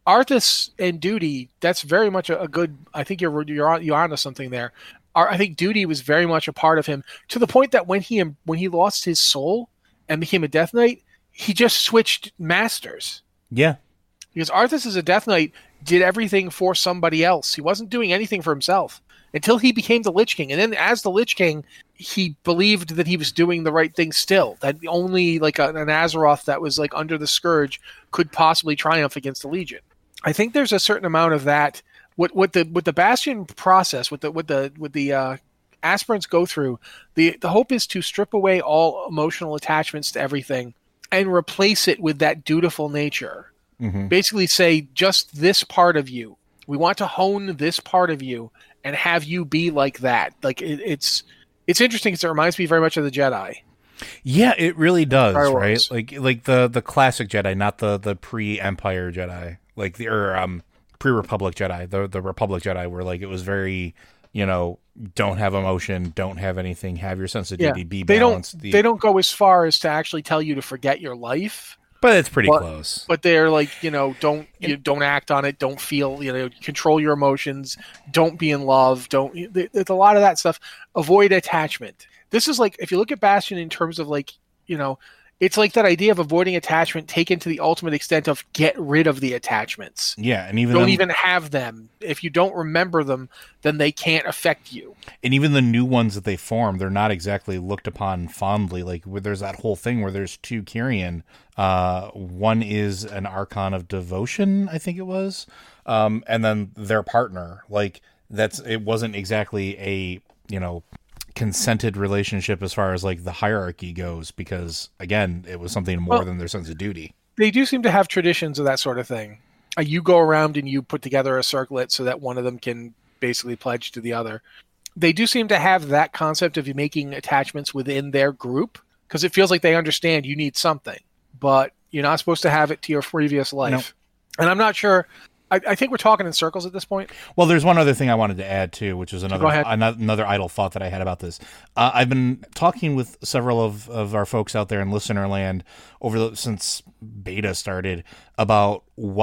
Arthas and Duty, that's very much a, a good. I think you're you're on, you're onto something there. Ar- I think Duty was very much a part of him to the point that when he when he lost his soul and became a Death Knight, he just switched masters. Yeah, because Arthas as a Death Knight did everything for somebody else. He wasn't doing anything for himself until he became the Lich King, and then as the Lich King, he believed that he was doing the right thing still. That only like a, an Azeroth that was like under the Scourge could possibly triumph against the Legion. I think there's a certain amount of that. What what the with the Bastion process, with the with the with the uh, aspirants go through, the the hope is to strip away all emotional attachments to everything and replace it with that dutiful nature. Mm-hmm. Basically, say just this part of you. We want to hone this part of you and have you be like that. Like it, it's it's interesting because it reminds me very much of the Jedi. Yeah, it really does, right? Like like the the classic Jedi, not the the pre-Empire Jedi. Like the or um pre-Republic Jedi, the the Republic Jedi, where like it was very, you know, don't have emotion, don't have anything, have your sensitivity, yeah. be they balanced. Don't, the... They don't go as far as to actually tell you to forget your life, but it's pretty but, close. But they're like, you know, don't you don't act on it, don't feel, you know, control your emotions, don't be in love, don't. There's a lot of that stuff. Avoid attachment. This is like if you look at Bastion in terms of like, you know. It's like that idea of avoiding attachment taken to the ultimate extent of get rid of the attachments. Yeah, and even don't them, even have them. If you don't remember them, then they can't affect you. And even the new ones that they form, they're not exactly looked upon fondly. Like where there's that whole thing where there's two Kyrian. Uh, one is an Archon of Devotion, I think it was, um, and then their partner. Like that's it wasn't exactly a you know. consented relationship as far as like the hierarchy goes, because again it was something more well, than their sense of duty. They do seem to have traditions of that sort of thing. Uh, you go around and you put together a circlet so that one of them can basically pledge to the other. They do seem to have that concept of you making attachments within their group because it feels like they understand you need something, but you're not supposed to have it to your previous life. Nope. And I'm not sure. I, I think we're talking in circles at this point. Well, there's one other thing I wanted to add too, which is another another idle thought that I had about this. Uh, I've been talking with several of, of our folks out there in listener land over the, since beta started about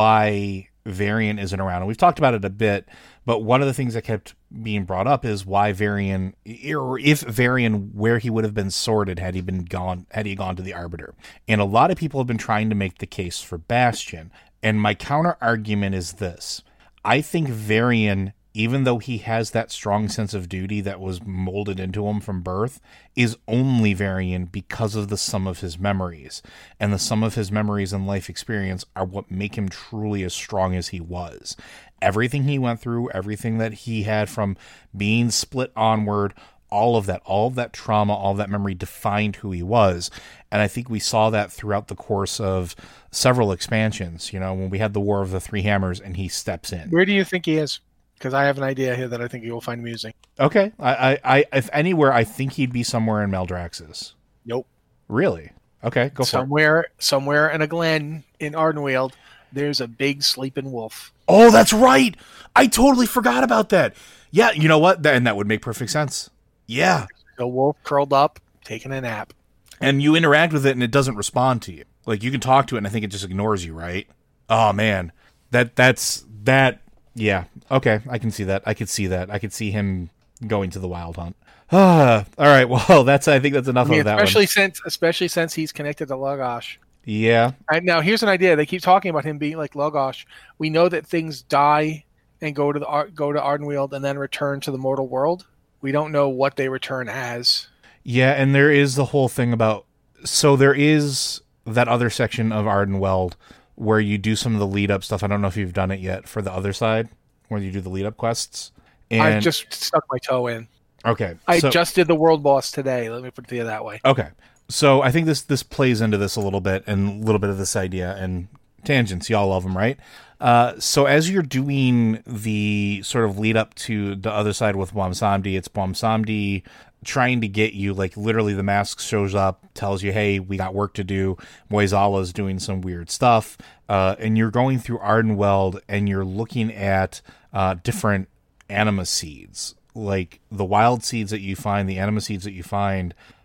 why Varian isn't around, and we've talked about it a bit. But one of the things that kept being brought up is why Varian, or if Varian, where he would have been sorted had he been gone, had he gone to the Arbiter. And a lot of people have been trying to make the case for Bastion. And my counter argument is this. I think Varian, even though he has that strong sense of duty that was molded into him from birth, is only Varian because of the sum of his memories. And the sum of his memories and life experience are what make him truly as strong as he was. Everything he went through, everything that he had from being split onward, all of that, all of that trauma, all of that memory defined who he was. And I think we saw that throughout the course of several expansions, you know, when we had the War of the Three Hammers and he steps in. Where do you think he is? Because I have an idea here that I think you'll find amusing. Okay. I, I, I, if anywhere, I think he'd be somewhere in Maldraxxus. Nope. Really? Okay, go for somewhere, it. Somewhere in a glen in Ardenweald, there's a big sleeping wolf. Oh, that's right. I totally forgot about that. Yeah, you know what? And that would make perfect sense. Yeah. A wolf curled up, taking a nap. And you interact with it and it doesn't respond to you. Like you can talk to it and I think it just ignores you, right? Oh man. That that's that yeah. Okay, I can see that. I could see that. I could see him going to the Wild Hunt. Ah, all right. Well, that's I think that's enough I mean, of that especially one. since especially since he's connected to Logosh. Yeah. And now here's an idea. They keep talking about him being like Logosh. We know that things die and go to the go to Ardenweald and then return to the mortal world. We don't know what they return as. Yeah, and there is the whole thing about... So there is that other section of Ardenweald where you do some of the lead-up stuff. I don't know if you've done it yet for the other side, where you do the lead-up quests. And... I just stuck my toe in. Okay. I so... just did the world boss today. Let me put it to you that way. Okay. So I think this this plays into this a little bit, and a little bit of this idea, and tangents. Y'all love them, right? Uh, so as you're doing the sort of lead up to the other side with Bwonsamdi, it's Bwonsamdi trying to get you, like literally the mask shows up, tells you, hey, we got work to do. Moizala's doing some weird stuff. Uh, and you're going through Ardenweald and you're looking at uh, different anima seeds, like the wild seeds that you find, the anima seeds that you find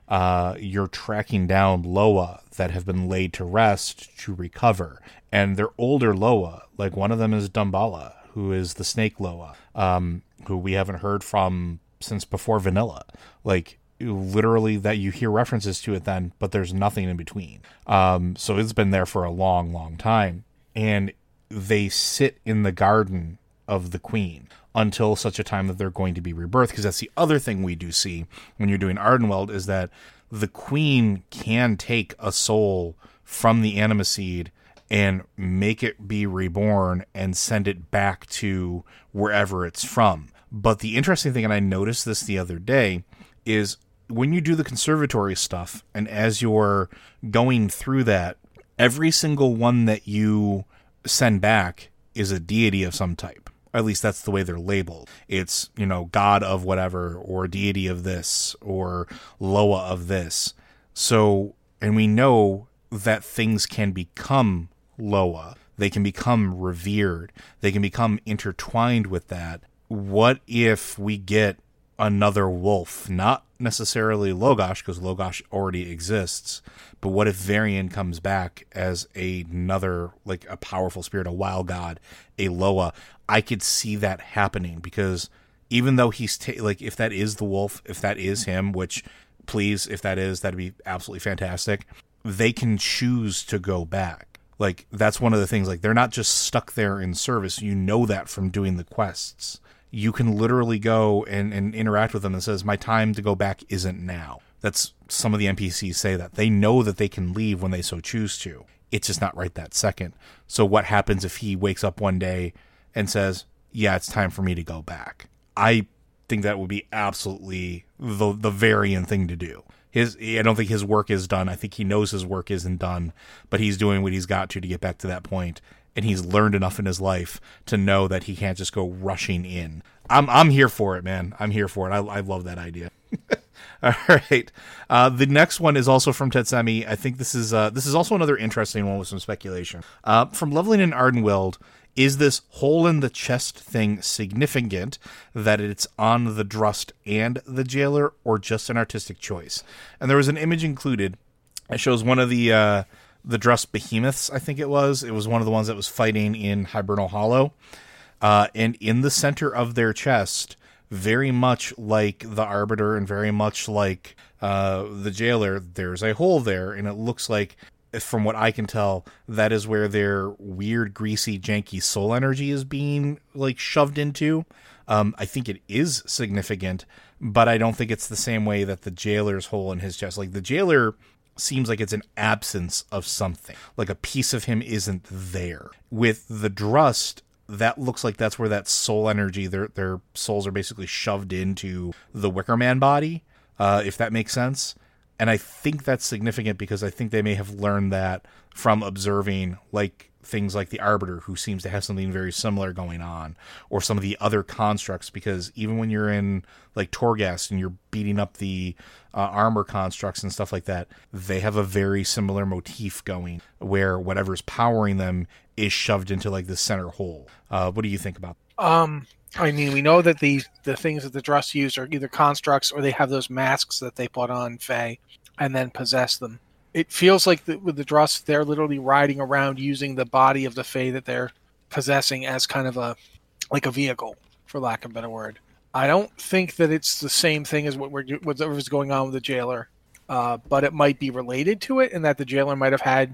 uh, you're tracking down Loa that have been laid to rest to recover. And they're older Loa. Like, one of them is Dumbala, who is the snake Loa, um, who we haven't heard from since before Vanilla. Like, literally that you hear references to it then, but there's nothing in between. Um, so it's been there for a long, long time. And they sit in the garden of the queen until such a time that they're going to be rebirthed. Because that's the other thing we do see when you're doing Ardenweld, is that the queen can take a soul from the Animaseed and make it be reborn and send it back to wherever it's from. But the interesting thing, and I noticed this the other day, is when you do the conservatory stuff, and as you're going through that, every single one that you send back is a deity of some type. At least that's the way they're labeled. It's, you know, god of whatever, or deity of this, or Loa of this. So, and we know that things can become Loa. They can become revered. They can become intertwined with that. What if we get another wolf? Not necessarily Logosh, because Logosh already exists, but what if Varian comes back as a, another, like a powerful spirit, a wild god, a Loa? I could see that happening, because even though he's ta- like, if that is the wolf, if that is him, which, please, if that is, that'd be absolutely fantastic. They can choose to go back. Like, that's one of the things, like, they're not just stuck there in service. You know that from doing the quests. You can literally go and, and interact with them and says, my time to go back isn't now. That's, some of the N P Cs say that. They know that they can leave when they so choose to. It's just not right that second. So what happens if he wakes up one day and says, yeah, it's time for me to go back? I think that would be absolutely the the Varian thing to do. His, I don't think his work is done. I think he knows his work isn't done, but he's doing what he's got to to get back to that point. And he's learned enough in his life to know that he can't just go rushing in. I'm I'm here for it, man. I'm here for it. I, I love that idea. All right. Uh, the next one is also from Tetsemi. I think this is uh, this is also another interesting one with some speculation. Uh, from Loveling and Ardenweld, is this hole in the chest thing significant that it's on the Drust and the Jailer, or just an artistic choice? And there was an image included that shows one of the uh, the Drust behemoths, I think it was. It was one of the ones that was fighting in Hibernal Hollow. Uh, and in the center of their chest, very much like the Arbiter and very much like uh, the Jailer, there's a hole there, and it looks like, from what I can tell, that is where their weird, greasy, janky soul energy is being, like, shoved into. Um, I think it is significant, but I don't think it's the same way that the Jailer's hole in his chest. Like, the Jailer seems like it's an absence of something. Like, a piece of him isn't there. With the Drust, that looks like that's where that soul energy, their their souls are basically shoved into the Wicker Man body, uh, if that makes sense. And I think that's significant because I think they may have learned that from observing, like, things like the Arbiter, who seems to have something very similar going on, or some of the other constructs, because even when you're in, like, Torghast and you're beating up the uh, armor constructs and stuff like that, they have a very similar motif going, where whatever's powering them is shoved into, like, the center hole. Uh, what do you think about that? Um, I mean, we know that the the things that the Drust use are either constructs, or they have those masks that they put on Fae and then possess them. It feels like the, with the Drust, they're literally riding around using the body of the Fae that they're possessing as kind of a, like a vehicle, for lack of a better word. I don't think that it's the same thing as what we're whatever's going on with the Jailer, uh, but it might be related to it, and that the Jailer might have had.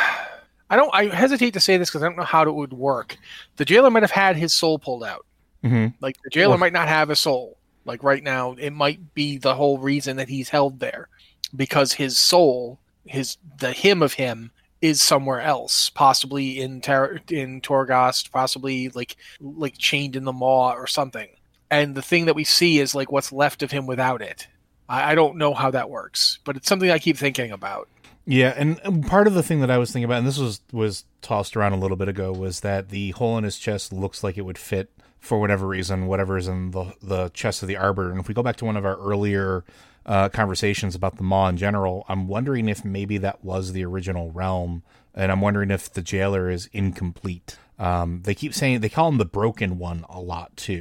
I don't. I hesitate to say this because I don't know how it would work. The Jailer might have had his soul pulled out. Mm-hmm. Like, the Jailer Well, might not have a soul. Like, right now, it might be the whole reason that he's held there, because his soul, his the him of him, is somewhere else, possibly in Ter- in Torghast, possibly like like chained in the maw or something. And the thing that we see is like what's left of him without it. I, I don't know how that works, but it's something I keep thinking about. Yeah, and part of the thing that I was thinking about, and this was, was tossed around a little bit ago, was that the hole in his chest looks like it would fit, for whatever reason, whatever is in the the chest of the Arbiter. And if we go back to one of our earlier uh, conversations about the Maw in general, I'm wondering if maybe that was the original realm, and I'm wondering if the Jailer is incomplete. Um, they keep saying, they call him the Broken One a lot too,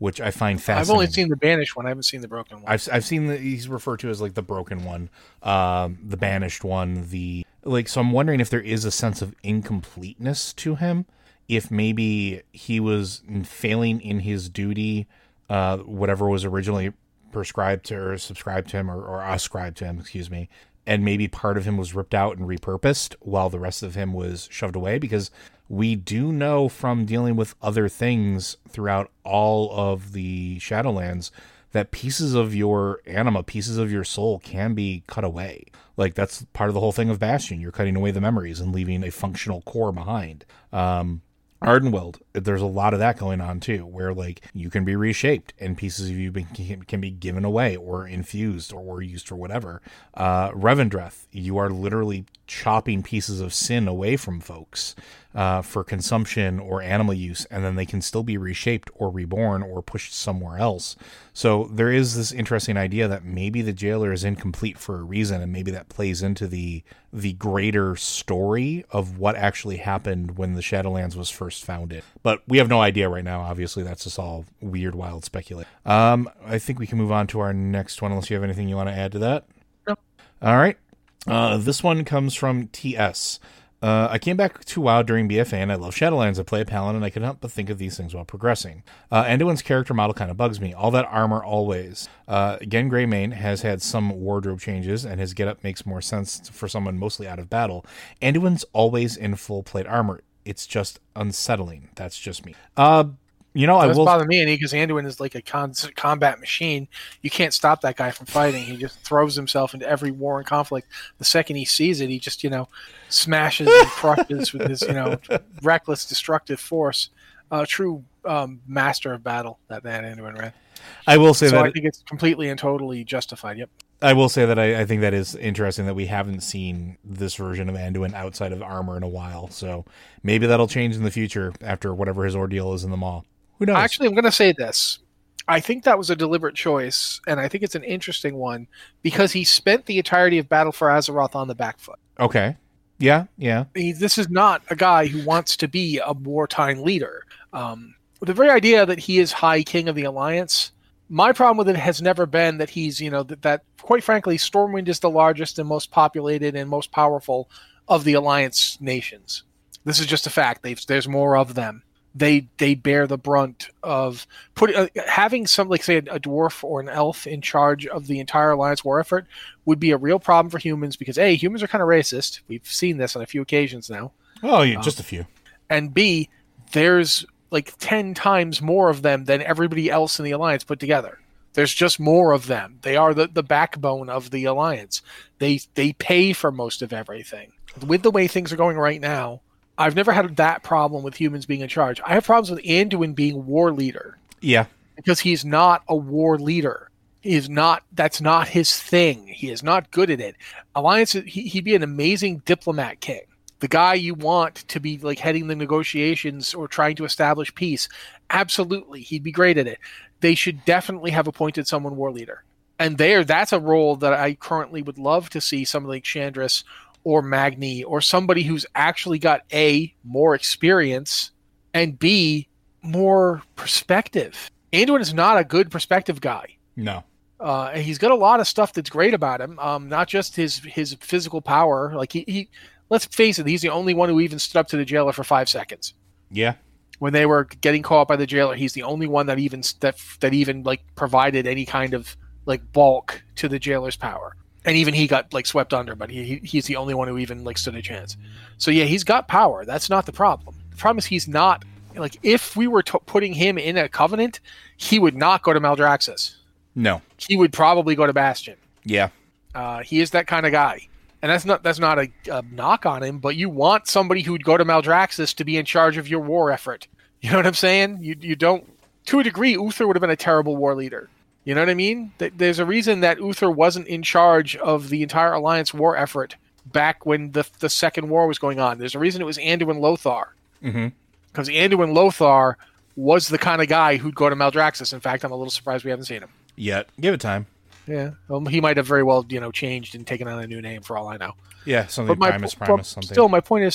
which I find fascinating. I've only seen the banished one. I haven't seen the broken one. I've I've seen that he's referred to as like the broken one, um, the banished one. The like, so I'm wondering if there is a sense of incompleteness to him. If maybe he was failing in his duty, uh, whatever was originally prescribed to or subscribed to him or, or ascribed to him, excuse me, and maybe part of him was ripped out and repurposed while the rest of him was shoved away, because we do know from dealing with other things throughout all of the Shadowlands that pieces of your anima, pieces of your soul can be cut away. Like, that's part of the whole thing of Bastion. You're cutting away the memories and leaving a functional core behind. Um, Ardenweld, there's a lot of that going on too, where like you can be reshaped and pieces of you be, can be given away or infused or used for whatever. Uh, Revendreth, you are literally chopping pieces of sin away from folks uh, for consumption or animal use, and then they can still be reshaped or reborn or pushed somewhere else. So there is this interesting idea that maybe the jailer is incomplete for a reason, and maybe that plays into the the greater story of what actually happened when the Shadowlands was first founded. But we have no idea right now. Obviously, that's just all weird, wild speculation. Um, I think we can move on to our next one, unless you have anything you want to add to that. No. All right. Uh, this one comes from T S. Uh, I came back to WoW during B F A, and I love Shadowlands. I play a Paladin, and I couldn't help but think of these things while progressing. Uh, Anduin's character model kind of bugs me. All that armor always. Uh, again, Greymane has had some wardrobe changes, and his getup makes more sense for someone mostly out of battle. Anduin's always in full plate armor. It's just unsettling. That's just me. Uh, you know, It I does will. bother me, and because Anduin is like a con- combat machine, you can't stop that guy from fighting. He just throws himself into every war and conflict. The second he sees it, he just, you know, smashes and crushes with his, you know, reckless, destructive force. A uh, true um, master of battle, that that Anduin ran. I will say so that I think it's completely and totally justified. Yep. I will say that I, I think that is interesting that we haven't seen this version of Anduin outside of armor in a while. So maybe that'll change in the future after whatever his ordeal is in the Maw. Who knows? Actually, I'm going to say this. I think that was a deliberate choice, and I think it's an interesting one because he spent the entirety of Battle for Azeroth on the back foot. Okay. Yeah, yeah. He, this is not a guy who wants to be a wartime leader. Um, the very idea that he is High King of the Alliance, my problem with it has never been that he's, you know, that, that quite frankly, Stormwind is the largest and most populated and most powerful of the Alliance nations. This is just a fact. They've, there's more of them. They they bear the brunt of put, uh, having some, like say, a, a dwarf or an elf in charge of the entire Alliance war effort would be a real problem for humans because A, humans are kind of racist. We've seen this on a few occasions now. Oh, yeah, just um, a few. And B, there's like ten times more of them than everybody else in the Alliance put together. There's just more of them. They are the, the backbone of the Alliance. They they pay for most of everything. With the way things are going right now, I've never had that problem with humans being in charge. I have problems with Anduin being war leader. Yeah. Because he's not a war leader. He is not, that's not his thing. He is not good at it. Alliance, he, he'd be an amazing diplomat king. The guy you want to be like heading the negotiations or trying to establish peace. Absolutely. He'd be great at it. They should definitely have appointed someone war leader. And there, that's a role that I currently would love to see somebody like Chandris or Magni, or somebody who's actually got A, more experience, and B, more perspective. Anduin is not a good perspective guy. No. Uh, and he's got a lot of stuff that's great about him, um, not just his his physical power. Like he, he, let's face it, he's the only one who even stood up to the jailer for five seconds. Yeah. When they were getting caught by the jailer, he's the only one that even that, that even like provided any kind of like bulk to the jailer's power. And even he got like swept under, but he he's the only one who even like stood a chance. So yeah, he's got power. That's not the problem. The problem is he's not like if we were t- putting him in a covenant, he would not go to Maldraxxus. No, he would probably go to Bastion. Yeah, uh, he is that kind of guy, and that's not that's not a, a knock on him. But you want somebody who'd go to Maldraxxus to be in charge of your war effort. You know what I'm saying? You you don't. To a degree, Uther would have been a terrible war leader. You know what I mean? There's a reason that Uther wasn't in charge of the entire Alliance war effort back when the the Second War was going on. There's a reason it was Anduin Lothar. Mm-hmm. Because Anduin Lothar was the kind of guy who'd go to Maldraxxus. In fact, I'm a little surprised we haven't seen him. Yet. Give it time. Yeah. Well, he might have very well, you know, changed and taken on a new name for all I know. Yeah, something my, Primus, Primus, but something. Still, my point is,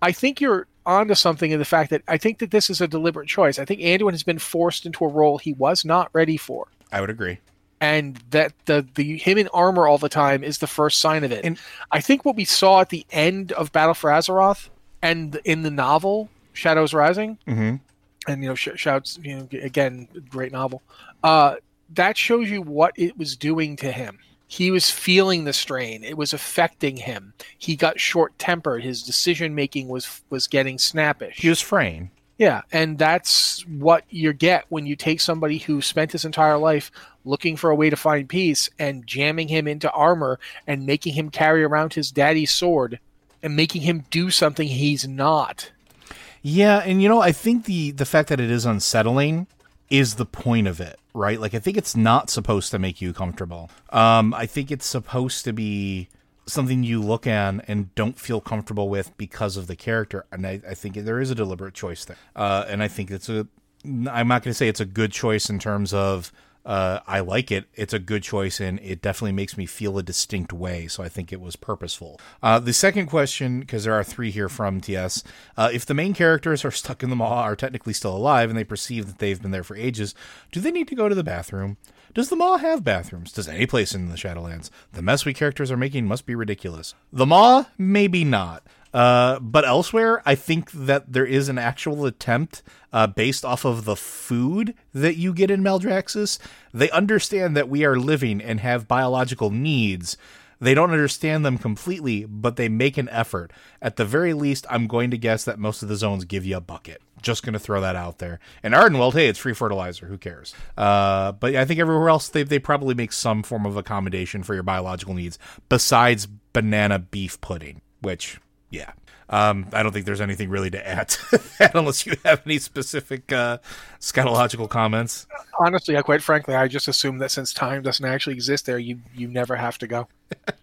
I think you're onto something in the fact that I think that this is a deliberate choice. I think Anduin has been forced into a role he was not ready for. I would agree. And that the, the him in armor all the time is the first sign of it. And I think what we saw at the end of Battle for Azeroth and in the novel Shadows Rising, mm-hmm. and you know, sh- shouts, you know, again, great novel. Uh, that shows you what it was doing to him. He was feeling the strain. It was affecting him. He got short-tempered. His decision-making was was getting snappish. He was fraying. Yeah, and that's what you get when you take somebody who spent his entire life looking for a way to find peace and jamming him into armor and making him carry around his daddy's sword and making him do something he's not. Yeah, and you know, I think the the fact that it is unsettling is the point of it, right? Like, I think it's not supposed to make you comfortable. Um, I think it's supposed to be something you look at and don't feel comfortable with because of the character. And I, I think there is a deliberate choice there. Uh, and I think it's a, I'm not going to say it's a good choice in terms of, uh, I like it. It's a good choice, and it definitely makes me feel a distinct way. So I think it was purposeful. Uh, the second question, because there are three here from T S, uh, if the main characters are stuck in the Maw, are technically still alive, and they perceive that they've been there for ages, do they need to go to the bathroom? Does the Maw have bathrooms? Does any place in the Shadowlands? The mess we characters are making must be ridiculous. The Maw, maybe not. Uh, but elsewhere, I think that there is an actual attempt uh, based off of the food that you get in Maldraxxus. They understand that we are living and have biological needs. They don't understand them completely, but they make an effort. At the very least, I'm going to guess that most of the zones give you a bucket. Just going to throw that out there. And Ardenweld, hey, it's free fertilizer. Who cares? Uh, but I think everywhere else, they they probably make some form of accommodation for your biological needs besides banana beef pudding, which... Yeah. Um, I don't think there's anything really to add to that unless you have any specific uh, scatological comments. Honestly, I, quite frankly, I just assume that since time doesn't actually exist there, you you never have to go.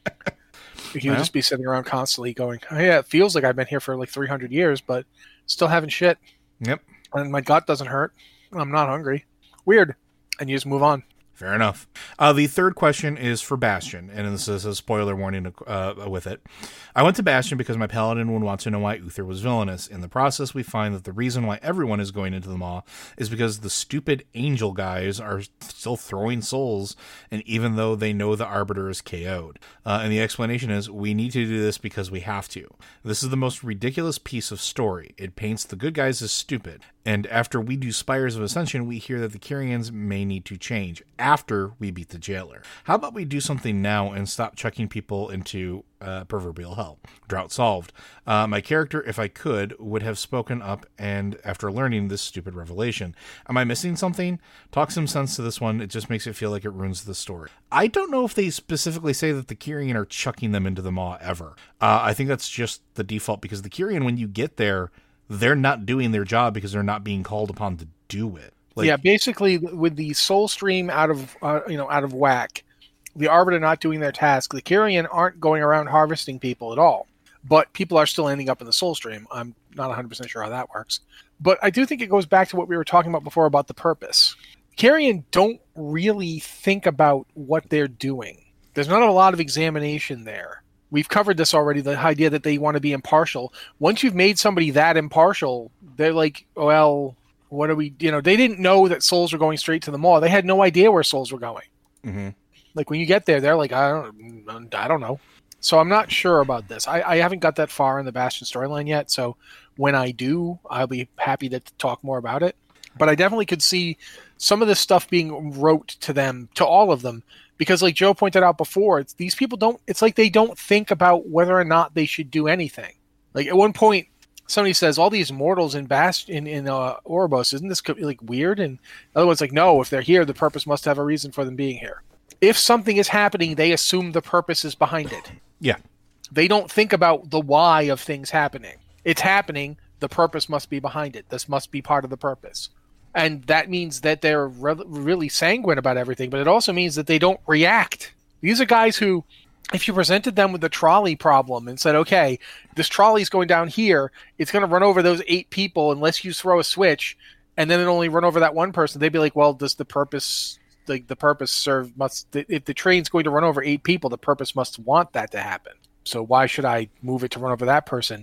You'll well, just be sitting around constantly going, oh, yeah, it feels like I've been here for like three hundred years, but still having shit. Yep. And my gut doesn't hurt. I'm not hungry. Weird. And you just move on. Fair enough. Uh, the third question is for Bastion, and this is a spoiler warning uh, with it. I went to Bastion because my paladin would want to know why Uther was villainous. In the process, we find that the reason why everyone is going into the Maw is because the stupid angel guys are still throwing souls, and even though they know the Arbiter is K O'd. Uh, and the explanation is, we need to do this because we have to. This is the most ridiculous piece of story. It paints the good guys as stupid. And after we do Spires of Ascension, we hear that the Kyrians may need to change after we beat the jailer. How about we do something now and stop chucking people into uh, proverbial hell? Drought solved. Uh, my character, if I could, would have spoken up and after learning this stupid revelation. Am I missing something? Talk some sense to this one. It just makes it feel like it ruins the story. I don't know if they specifically say that the Kyrian are chucking them into the Maw ever. Uh, I think that's just the default, because the Kyrian, when you get there, they're not doing their job because they're not being called upon to do it. Like, yeah, basically, with the soul stream out of uh, you know out of whack, the Arbiter not doing their task, the Kyrian aren't going around harvesting people at all. But people are still ending up in the soul stream. I'm not one hundred percent sure how that works. But I do think it goes back to what we were talking about before about the purpose. Kyrian don't really think about what they're doing. There's not a lot of examination there. We've covered this already, the idea that they want to be impartial. Once you've made somebody that impartial, they're like, well, what are we, you know, they didn't know that souls were going straight to the Maw. They had no idea where souls were going. Mm-hmm. Like when you get there, they're like, I don't, I don't know. So I'm not sure about this. I, I haven't got that far in the Bastion storyline yet. So when I do, I'll be happy to talk more about it. But I definitely could see some of this stuff being wrote to them, to all of them. Because like Joe pointed out before, it's, these people don't, it's like they don't think about whether or not they should do anything. Like at one point, somebody says, all these mortals in Bast in, in uh, Oribos, isn't this like weird? And the other one's like, no, if they're here, the purpose must have a reason for them being here. If something is happening, they assume the purpose is behind it. Yeah. They don't think about the why of things happening. It's happening, the purpose must be behind it. This must be part of the purpose. And that means that they're re- really sanguine about everything, but it also means that they don't react. These are guys who, if you presented them with the trolley problem and said, okay, this trolley's going down here, it's going to run over those eight people unless you throw a switch, and then it only run over that one person, they'd be like, well, does the purpose, the, the purpose serve, must, if the train's going to run over eight people, the purpose must want that to happen. So why should I move it to run over that person?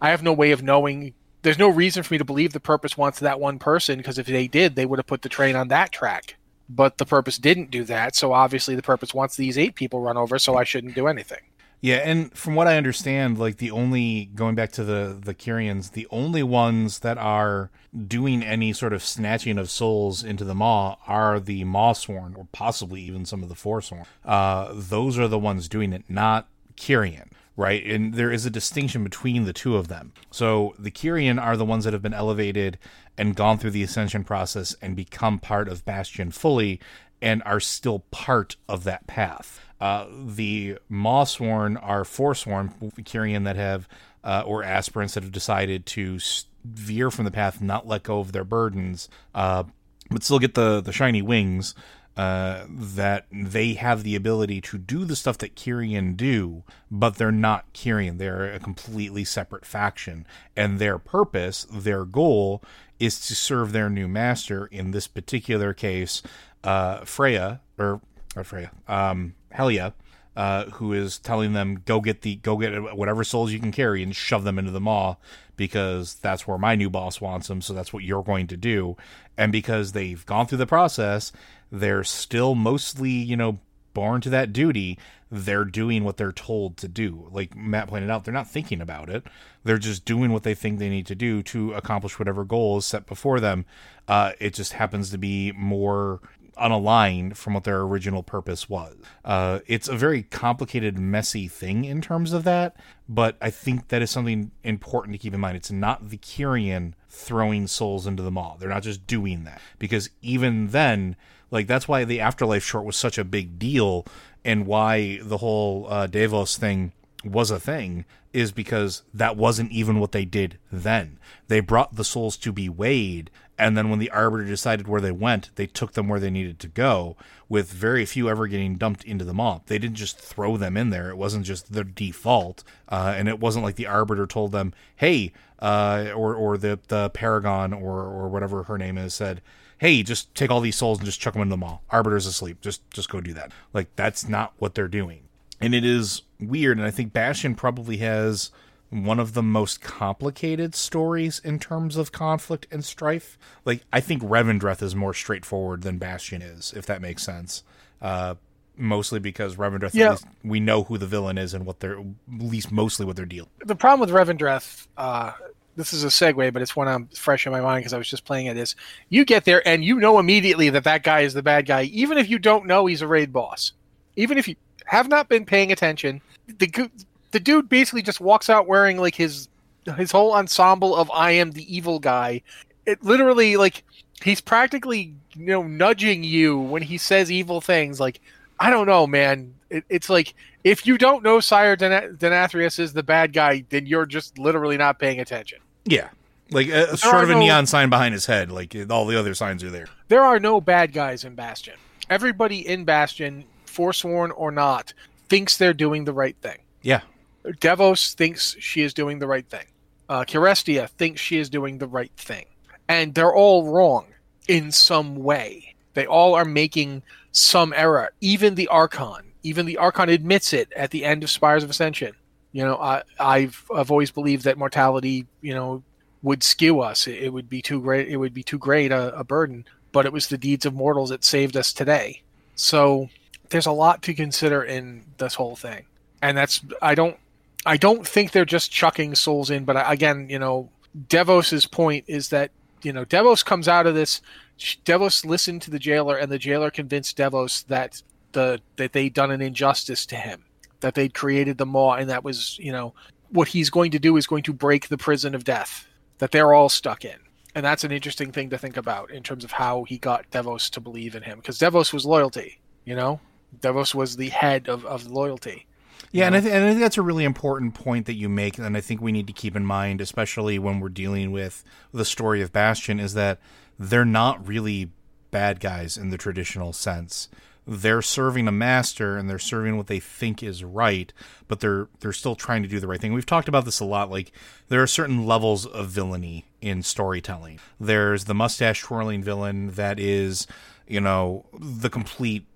I have no way of knowing. There's no reason for me to believe the Purpose wants that one person, because if they did, they would have put the train on that track. But the Purpose didn't do that, so obviously the Purpose wants these eight people run over, so I shouldn't do anything. Yeah, and from what I understand, like the only, going back to the, the Kyrians, the only ones that are doing any sort of snatching of souls into the Maw are the Mawsworn, or possibly even some of the Forsworn. Uh, those are the ones doing it, not Kyrian. Right, and there is a distinction between the two of them. So the Kyrian are the ones that have been elevated and gone through the ascension process and become part of Bastion fully and are still part of that path. Uh, the Mawsworn are Forsworn, Kyrian that have, uh, or aspirants that have decided to veer from the path, not let go of their burdens, uh, but still get the, the shiny wings. Uh, that they have the ability to do the stuff that Kyrian do, but they're not Kyrian. They're a completely separate faction. And their purpose, their goal, is to serve their new master. In this particular case, uh, Freya, or, or Freya, um, Helia, uh, who is telling them, go get the, go get whatever souls you can carry and shove them into the Maw, because that's where my new boss wants them, so that's what you're going to do. And because they've gone through the process, they're still mostly, you know, born to that duty. They're doing what they're told to do. Like Matt pointed out, they're not thinking about it. They're just doing what they think they need to do to accomplish whatever goal is set before them. Uh, it just happens to be more unaligned from what their original purpose was. Uh, it's a very complicated, messy thing in terms of that, but I think that is something important to keep in mind. It's not the Kyrian throwing souls into the Maw. They're not just doing that, because even then, like, that's why the Afterlife short was such a big deal, and why the whole uh, Davos thing was a thing, is because that wasn't even what they did then. They brought the souls to be weighed, and then when the Arbiter decided where they went, they took them where they needed to go, with very few ever getting dumped into the Maw. They didn't just throw them in there. It wasn't just their default, uh, and it wasn't like the Arbiter told them, hey, uh, or or the, the Paragon, or, or whatever her name is, said, hey, just take all these souls and just chuck them into the Maw. Arbiter's asleep. Just just go do that. Like, that's not what they're doing. And it is weird, and I think Bastion probably has one of the most complicated stories in terms of conflict and strife. Like, I think Revendreth is more straightforward than Bastion is, if that makes sense. Uh, mostly because Revendreth, yeah. At least we know who the villain is and what they're, at least mostly what they're dealing. The problem with Revendreth, uh, this is a segue, but it's one I'm fresh in my mind because I was just playing it, is you get there and you know immediately that that guy is the bad guy, even if you don't know he's a raid boss. Even if you have not been paying attention, the the dude basically just walks out wearing like his his whole ensemble of I am the evil guy. It literally, like, he's practically, you know, nudging you when he says evil things. Like, I don't know, man. It, it's like, if you don't know Sire Den- Denathrius is the bad guy, then you're just literally not paying attention. Yeah. Like, uh, short of a no, neon sign behind his head, like, all the other signs are there. There are no bad guys in Bastion. Everybody in Bastion, Forsworn or not, thinks they're doing the right thing. Yeah. Devos thinks she is doing the right thing. Uh, Kirestia thinks she is doing the right thing. And they're all wrong in some way. They all are making some error. Even the Archon. Even the Archon admits it at the end of Spires of Ascension. You know, I, I've I've always believed that mortality, you know, would skew us. It, it would be too great. It would be too great a, a burden. But it was the deeds of mortals that saved us today. So there's a lot to consider in this whole thing. And that's I don't I don't think they're just chucking souls in. But again, you know, Devos's point is that, you know, Devos comes out of this. Devos listened to the jailer, and the jailer convinced Devos that the that they'd done an injustice to him, that they'd created the Maw, and that was, you know, what he's going to do is going to break the prison of death that they're all stuck in. And that's an interesting thing to think about in terms of how he got Devos to believe in him, because Devos was loyalty, you know? Devos was the head of, of loyalty. Yeah, and I, th- and I think that's a really important point that you make, and I think we need to keep in mind, especially when we're dealing with the story of Bastion, is that they're not really bad guys in the traditional sense. They're serving a master, and they're serving what they think is right, but they're they're still trying to do the right thing. We've talked about this a lot. Like, there are certain levels of villainy in storytelling. There's the mustache-twirling villain that is, you know, the complete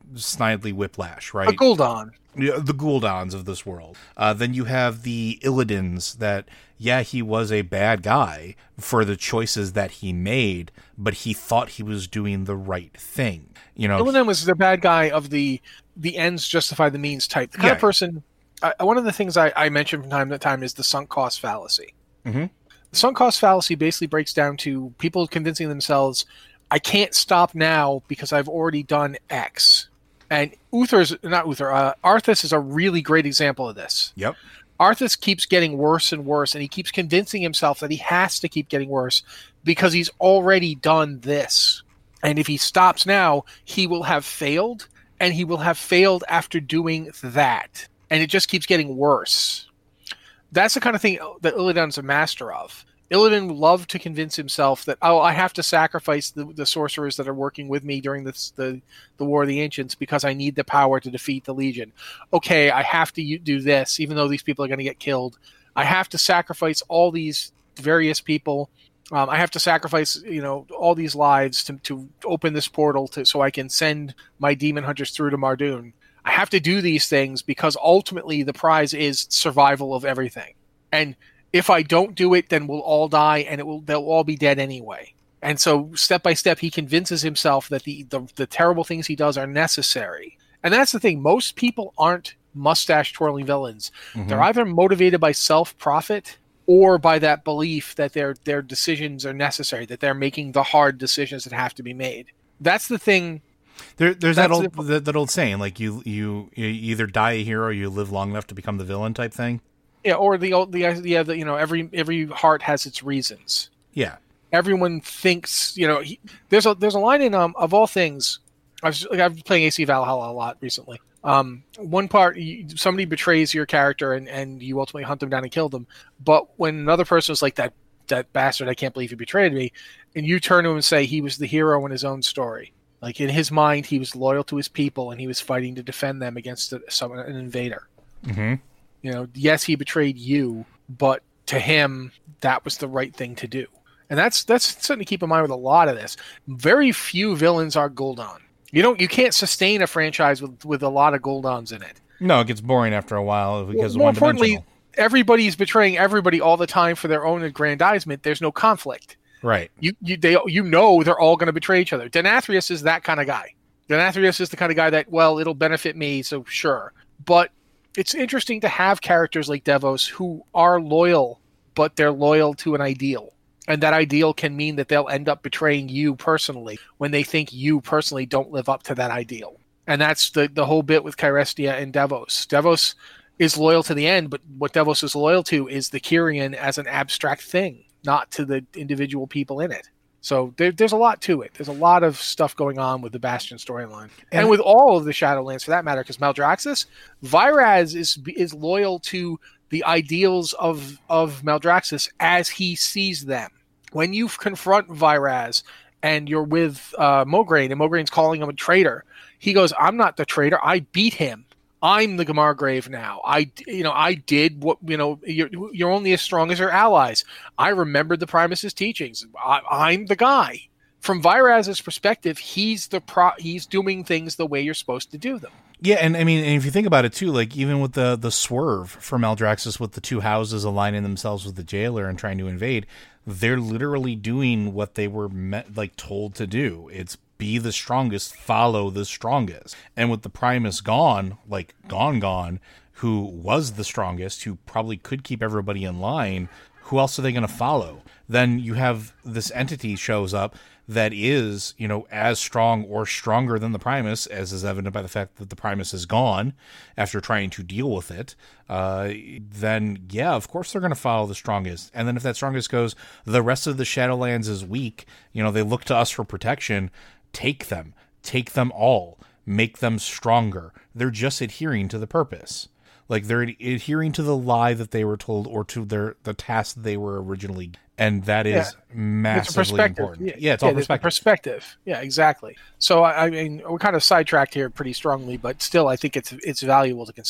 Snidely Whiplash, right? A Gul'dan. Yeah, the Gul'dans of this world. Uh, then you have the Illidans that, yeah, he was a bad guy for the choices that he made, but he thought he was doing the right thing. You know, Illidan was the bad guy of the the ends justify the means type. The kind Yeah. of person. Uh, one of the things I, I mention from time to time is the sunk cost fallacy. Mm-hmm. The sunk cost fallacy basically breaks down to people convincing themselves, I can't stop now because I've already done X. And Uther's, not Uther, uh, Arthas is a really great example of this. Yep. Arthas keeps getting worse and worse, and he keeps convincing himself that he has to keep getting worse because he's already done this. And if he stops now, he will have failed, and he will have failed after doing that. And it just keeps getting worse. That's the kind of thing that Illidan's a master of. Illidan loved to convince himself that, oh, I have to sacrifice the, the sorcerers that are working with me during this, the the War of the Ancients because I need the power to defeat the Legion. Okay, I have to do this, even though these people are going to get killed. I have to sacrifice all these various people. Um, I have to sacrifice, you know, all these lives to to open this portal to so I can send my demon hunters through to Mardoon. I have to do these things because ultimately the prize is survival of everything. And if I don't do it, then we'll all die, and it will they'll all be dead anyway. And so, step by step, he convinces himself that the, the, the terrible things he does are necessary. And that's the thing. Most people aren't mustache-twirling villains. Mm-hmm. They're either motivated by self-profit or by that belief that their their decisions are necessary, that they're making the hard decisions that have to be made. That's the thing. There, there's that That's old the- that, that old saying, like you, you you either die a hero or you live long enough to become the villain type thing. Yeah, or the old the idea that, you know, every every heart has its reasons. Yeah. Everyone thinks, you know, he, there's a there's a line in um of all things. I was like, I've been playing A C Valhalla a lot recently. Um, one part, you, somebody betrays your character and, and you ultimately hunt them down and kill them. But when another person is like, that that bastard, I can't believe he betrayed me, and you turn to him and say he was the hero in his own story. Like, in his mind, he was loyal to his people and he was fighting to defend them against a, someone, an invader. Mm-hmm. You know, yes, he betrayed you, but to him, that was the right thing to do. And that's that's something to keep in mind with a lot of this. Very few villains are Gul'dan. You don't, you can't sustain a franchise with, with a lot of Gul'dans in it. No, it gets boring after a while because More one importantly, dimensional. everybody's betraying everybody all the time for their own aggrandizement. There's no conflict. Right. You you they you know they're all going to betray each other. Denathrius is that kind of guy. Denathrius is the kind of guy that, well, it'll benefit me, so sure. But it's interesting to have characters like Devos who are loyal, but they're loyal to an ideal. And that ideal can mean that they'll end up betraying you personally when they think you personally don't live up to that ideal. And that's the, the whole bit with Kyrestia and Devos. Devos is loyal to the end, but what Devos is loyal to is the Kyrian as an abstract thing, not to the individual people in it. So there, there's a lot to it. There's a lot of stuff going on with the Bastion storyline. And, and with all of the Shadowlands, for that matter, because Maldraxxus, Vyraz is is loyal to the ideals of, of Maldraxxus as he sees them. When you confront Vyraz and you're with uh, Mograine, and Mograine's calling him a traitor, he goes, I'm not the traitor. I beat him. I'm the Gamargrave now. I, you know, I did what, you know, you're, you're only as strong as your allies. I remembered the Primus's teachings. I, I'm the guy. From Vyraz's perspective, he's the pro, he's doing things the way you're supposed to do them. Yeah, and I mean, and if you think about it too, like even with the the swerve for Maldraxxus with the two houses aligning themselves with the jailer and trying to invade, they're literally doing what they were met, like told to do. It's be the strongest, follow the strongest. And with the Primus gone, like gone, gone, who was the strongest, who probably could keep everybody in line, who else are they going to follow? Then you have this entity shows up that is, you know, as strong or stronger than the Primus, as is evident by the fact that the Primus is gone after trying to deal with it. Uh, then, yeah, of course they're going to follow the strongest. And then if that strongest goes, the rest of the Shadowlands is weak, you know, they look to us for protection. Take them. Take them all. Make them stronger. They're just adhering to the purpose. Like, they're adhering to the lie that they were told or to their the task that they were originally. And that is yeah. massively important. Yeah, yeah it's all yeah, perspective. Perspective. Yeah, exactly. So, I, I mean, we're kind of sidetracked here pretty strongly, but still, I think it's it's valuable to consider.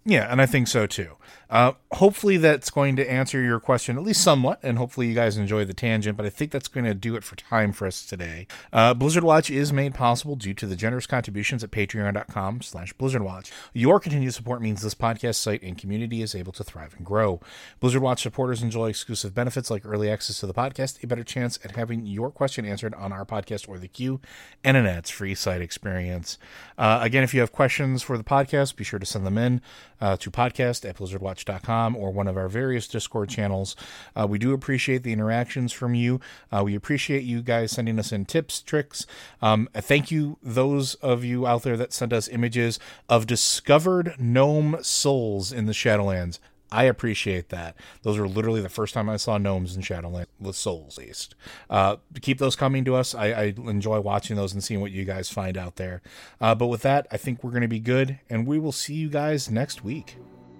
Yeah, and I think so too. Uh, hopefully that's going to answer your question at least somewhat, and hopefully you guys enjoy the tangent, but I think that's going to do it for time for us today. Uh, Blizzard Watch is made possible due to the generous contributions at patreon.com slash blizzardwatch. Your continued support means this podcast site and community is able to thrive and grow. Blizzard Watch supporters enjoy exclusive benefits like early access to the podcast, a better chance at having your question answered on our podcast or the queue, and an ads-free site experience. Uh, again, if you have questions for the podcast, be sure to send them in uh, to podcast at blizzardwatch dot com or one of our various Discord channels. Uh, we do appreciate the interactions from you. Uh, we appreciate you guys sending us in tips, tricks. Um, thank you, those of you out there that sent us images of discovered gnome souls in the Shadowlands. I appreciate that. Those are literally the first time I saw gnomes in Shadowlands, with souls at least. Uh, keep those coming to us. I, I enjoy watching those and seeing what you guys find out there. Uh, but with that, I think we're going to be good, and we will see you guys next week.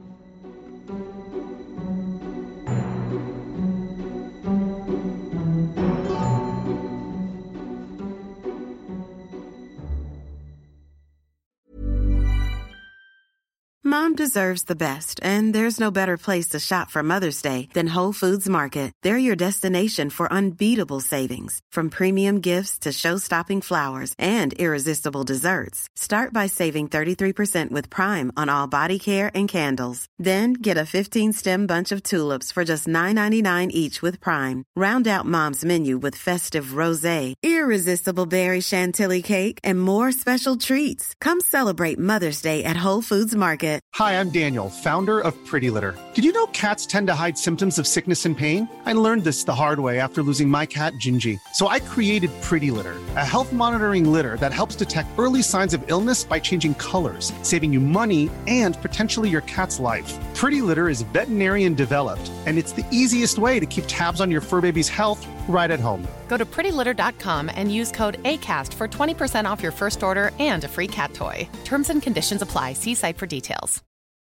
Mom deserves the best, and there's no better place to shop for Mother's Day than Whole Foods Market. They're your destination for unbeatable savings, from premium gifts to show-stopping flowers and irresistible desserts. Start by saving thirty-three percent with Prime on all body care and candles. Then get a fifteen-stem bunch of tulips for just nine ninety-nine each with Prime. Round out Mom's menu with festive rosé, irresistible berry chantilly cake, and more special treats. Come celebrate Mother's Day at Whole Foods Market. Hi, I'm Daniel, founder of Pretty Litter. Did you know cats tend to hide symptoms of sickness and pain? I learned this the hard way after losing my cat, Gingy. So I created Pretty Litter, a health monitoring litter that helps detect early signs of illness by changing colors, saving you money and potentially your cat's life. Pretty Litter is veterinarian developed, and it's the easiest way to keep tabs on your fur baby's health right at home. Go to pretty litter dot com and use code ACAST for twenty percent off your first order and a free cat toy. Terms and conditions apply. See site for details.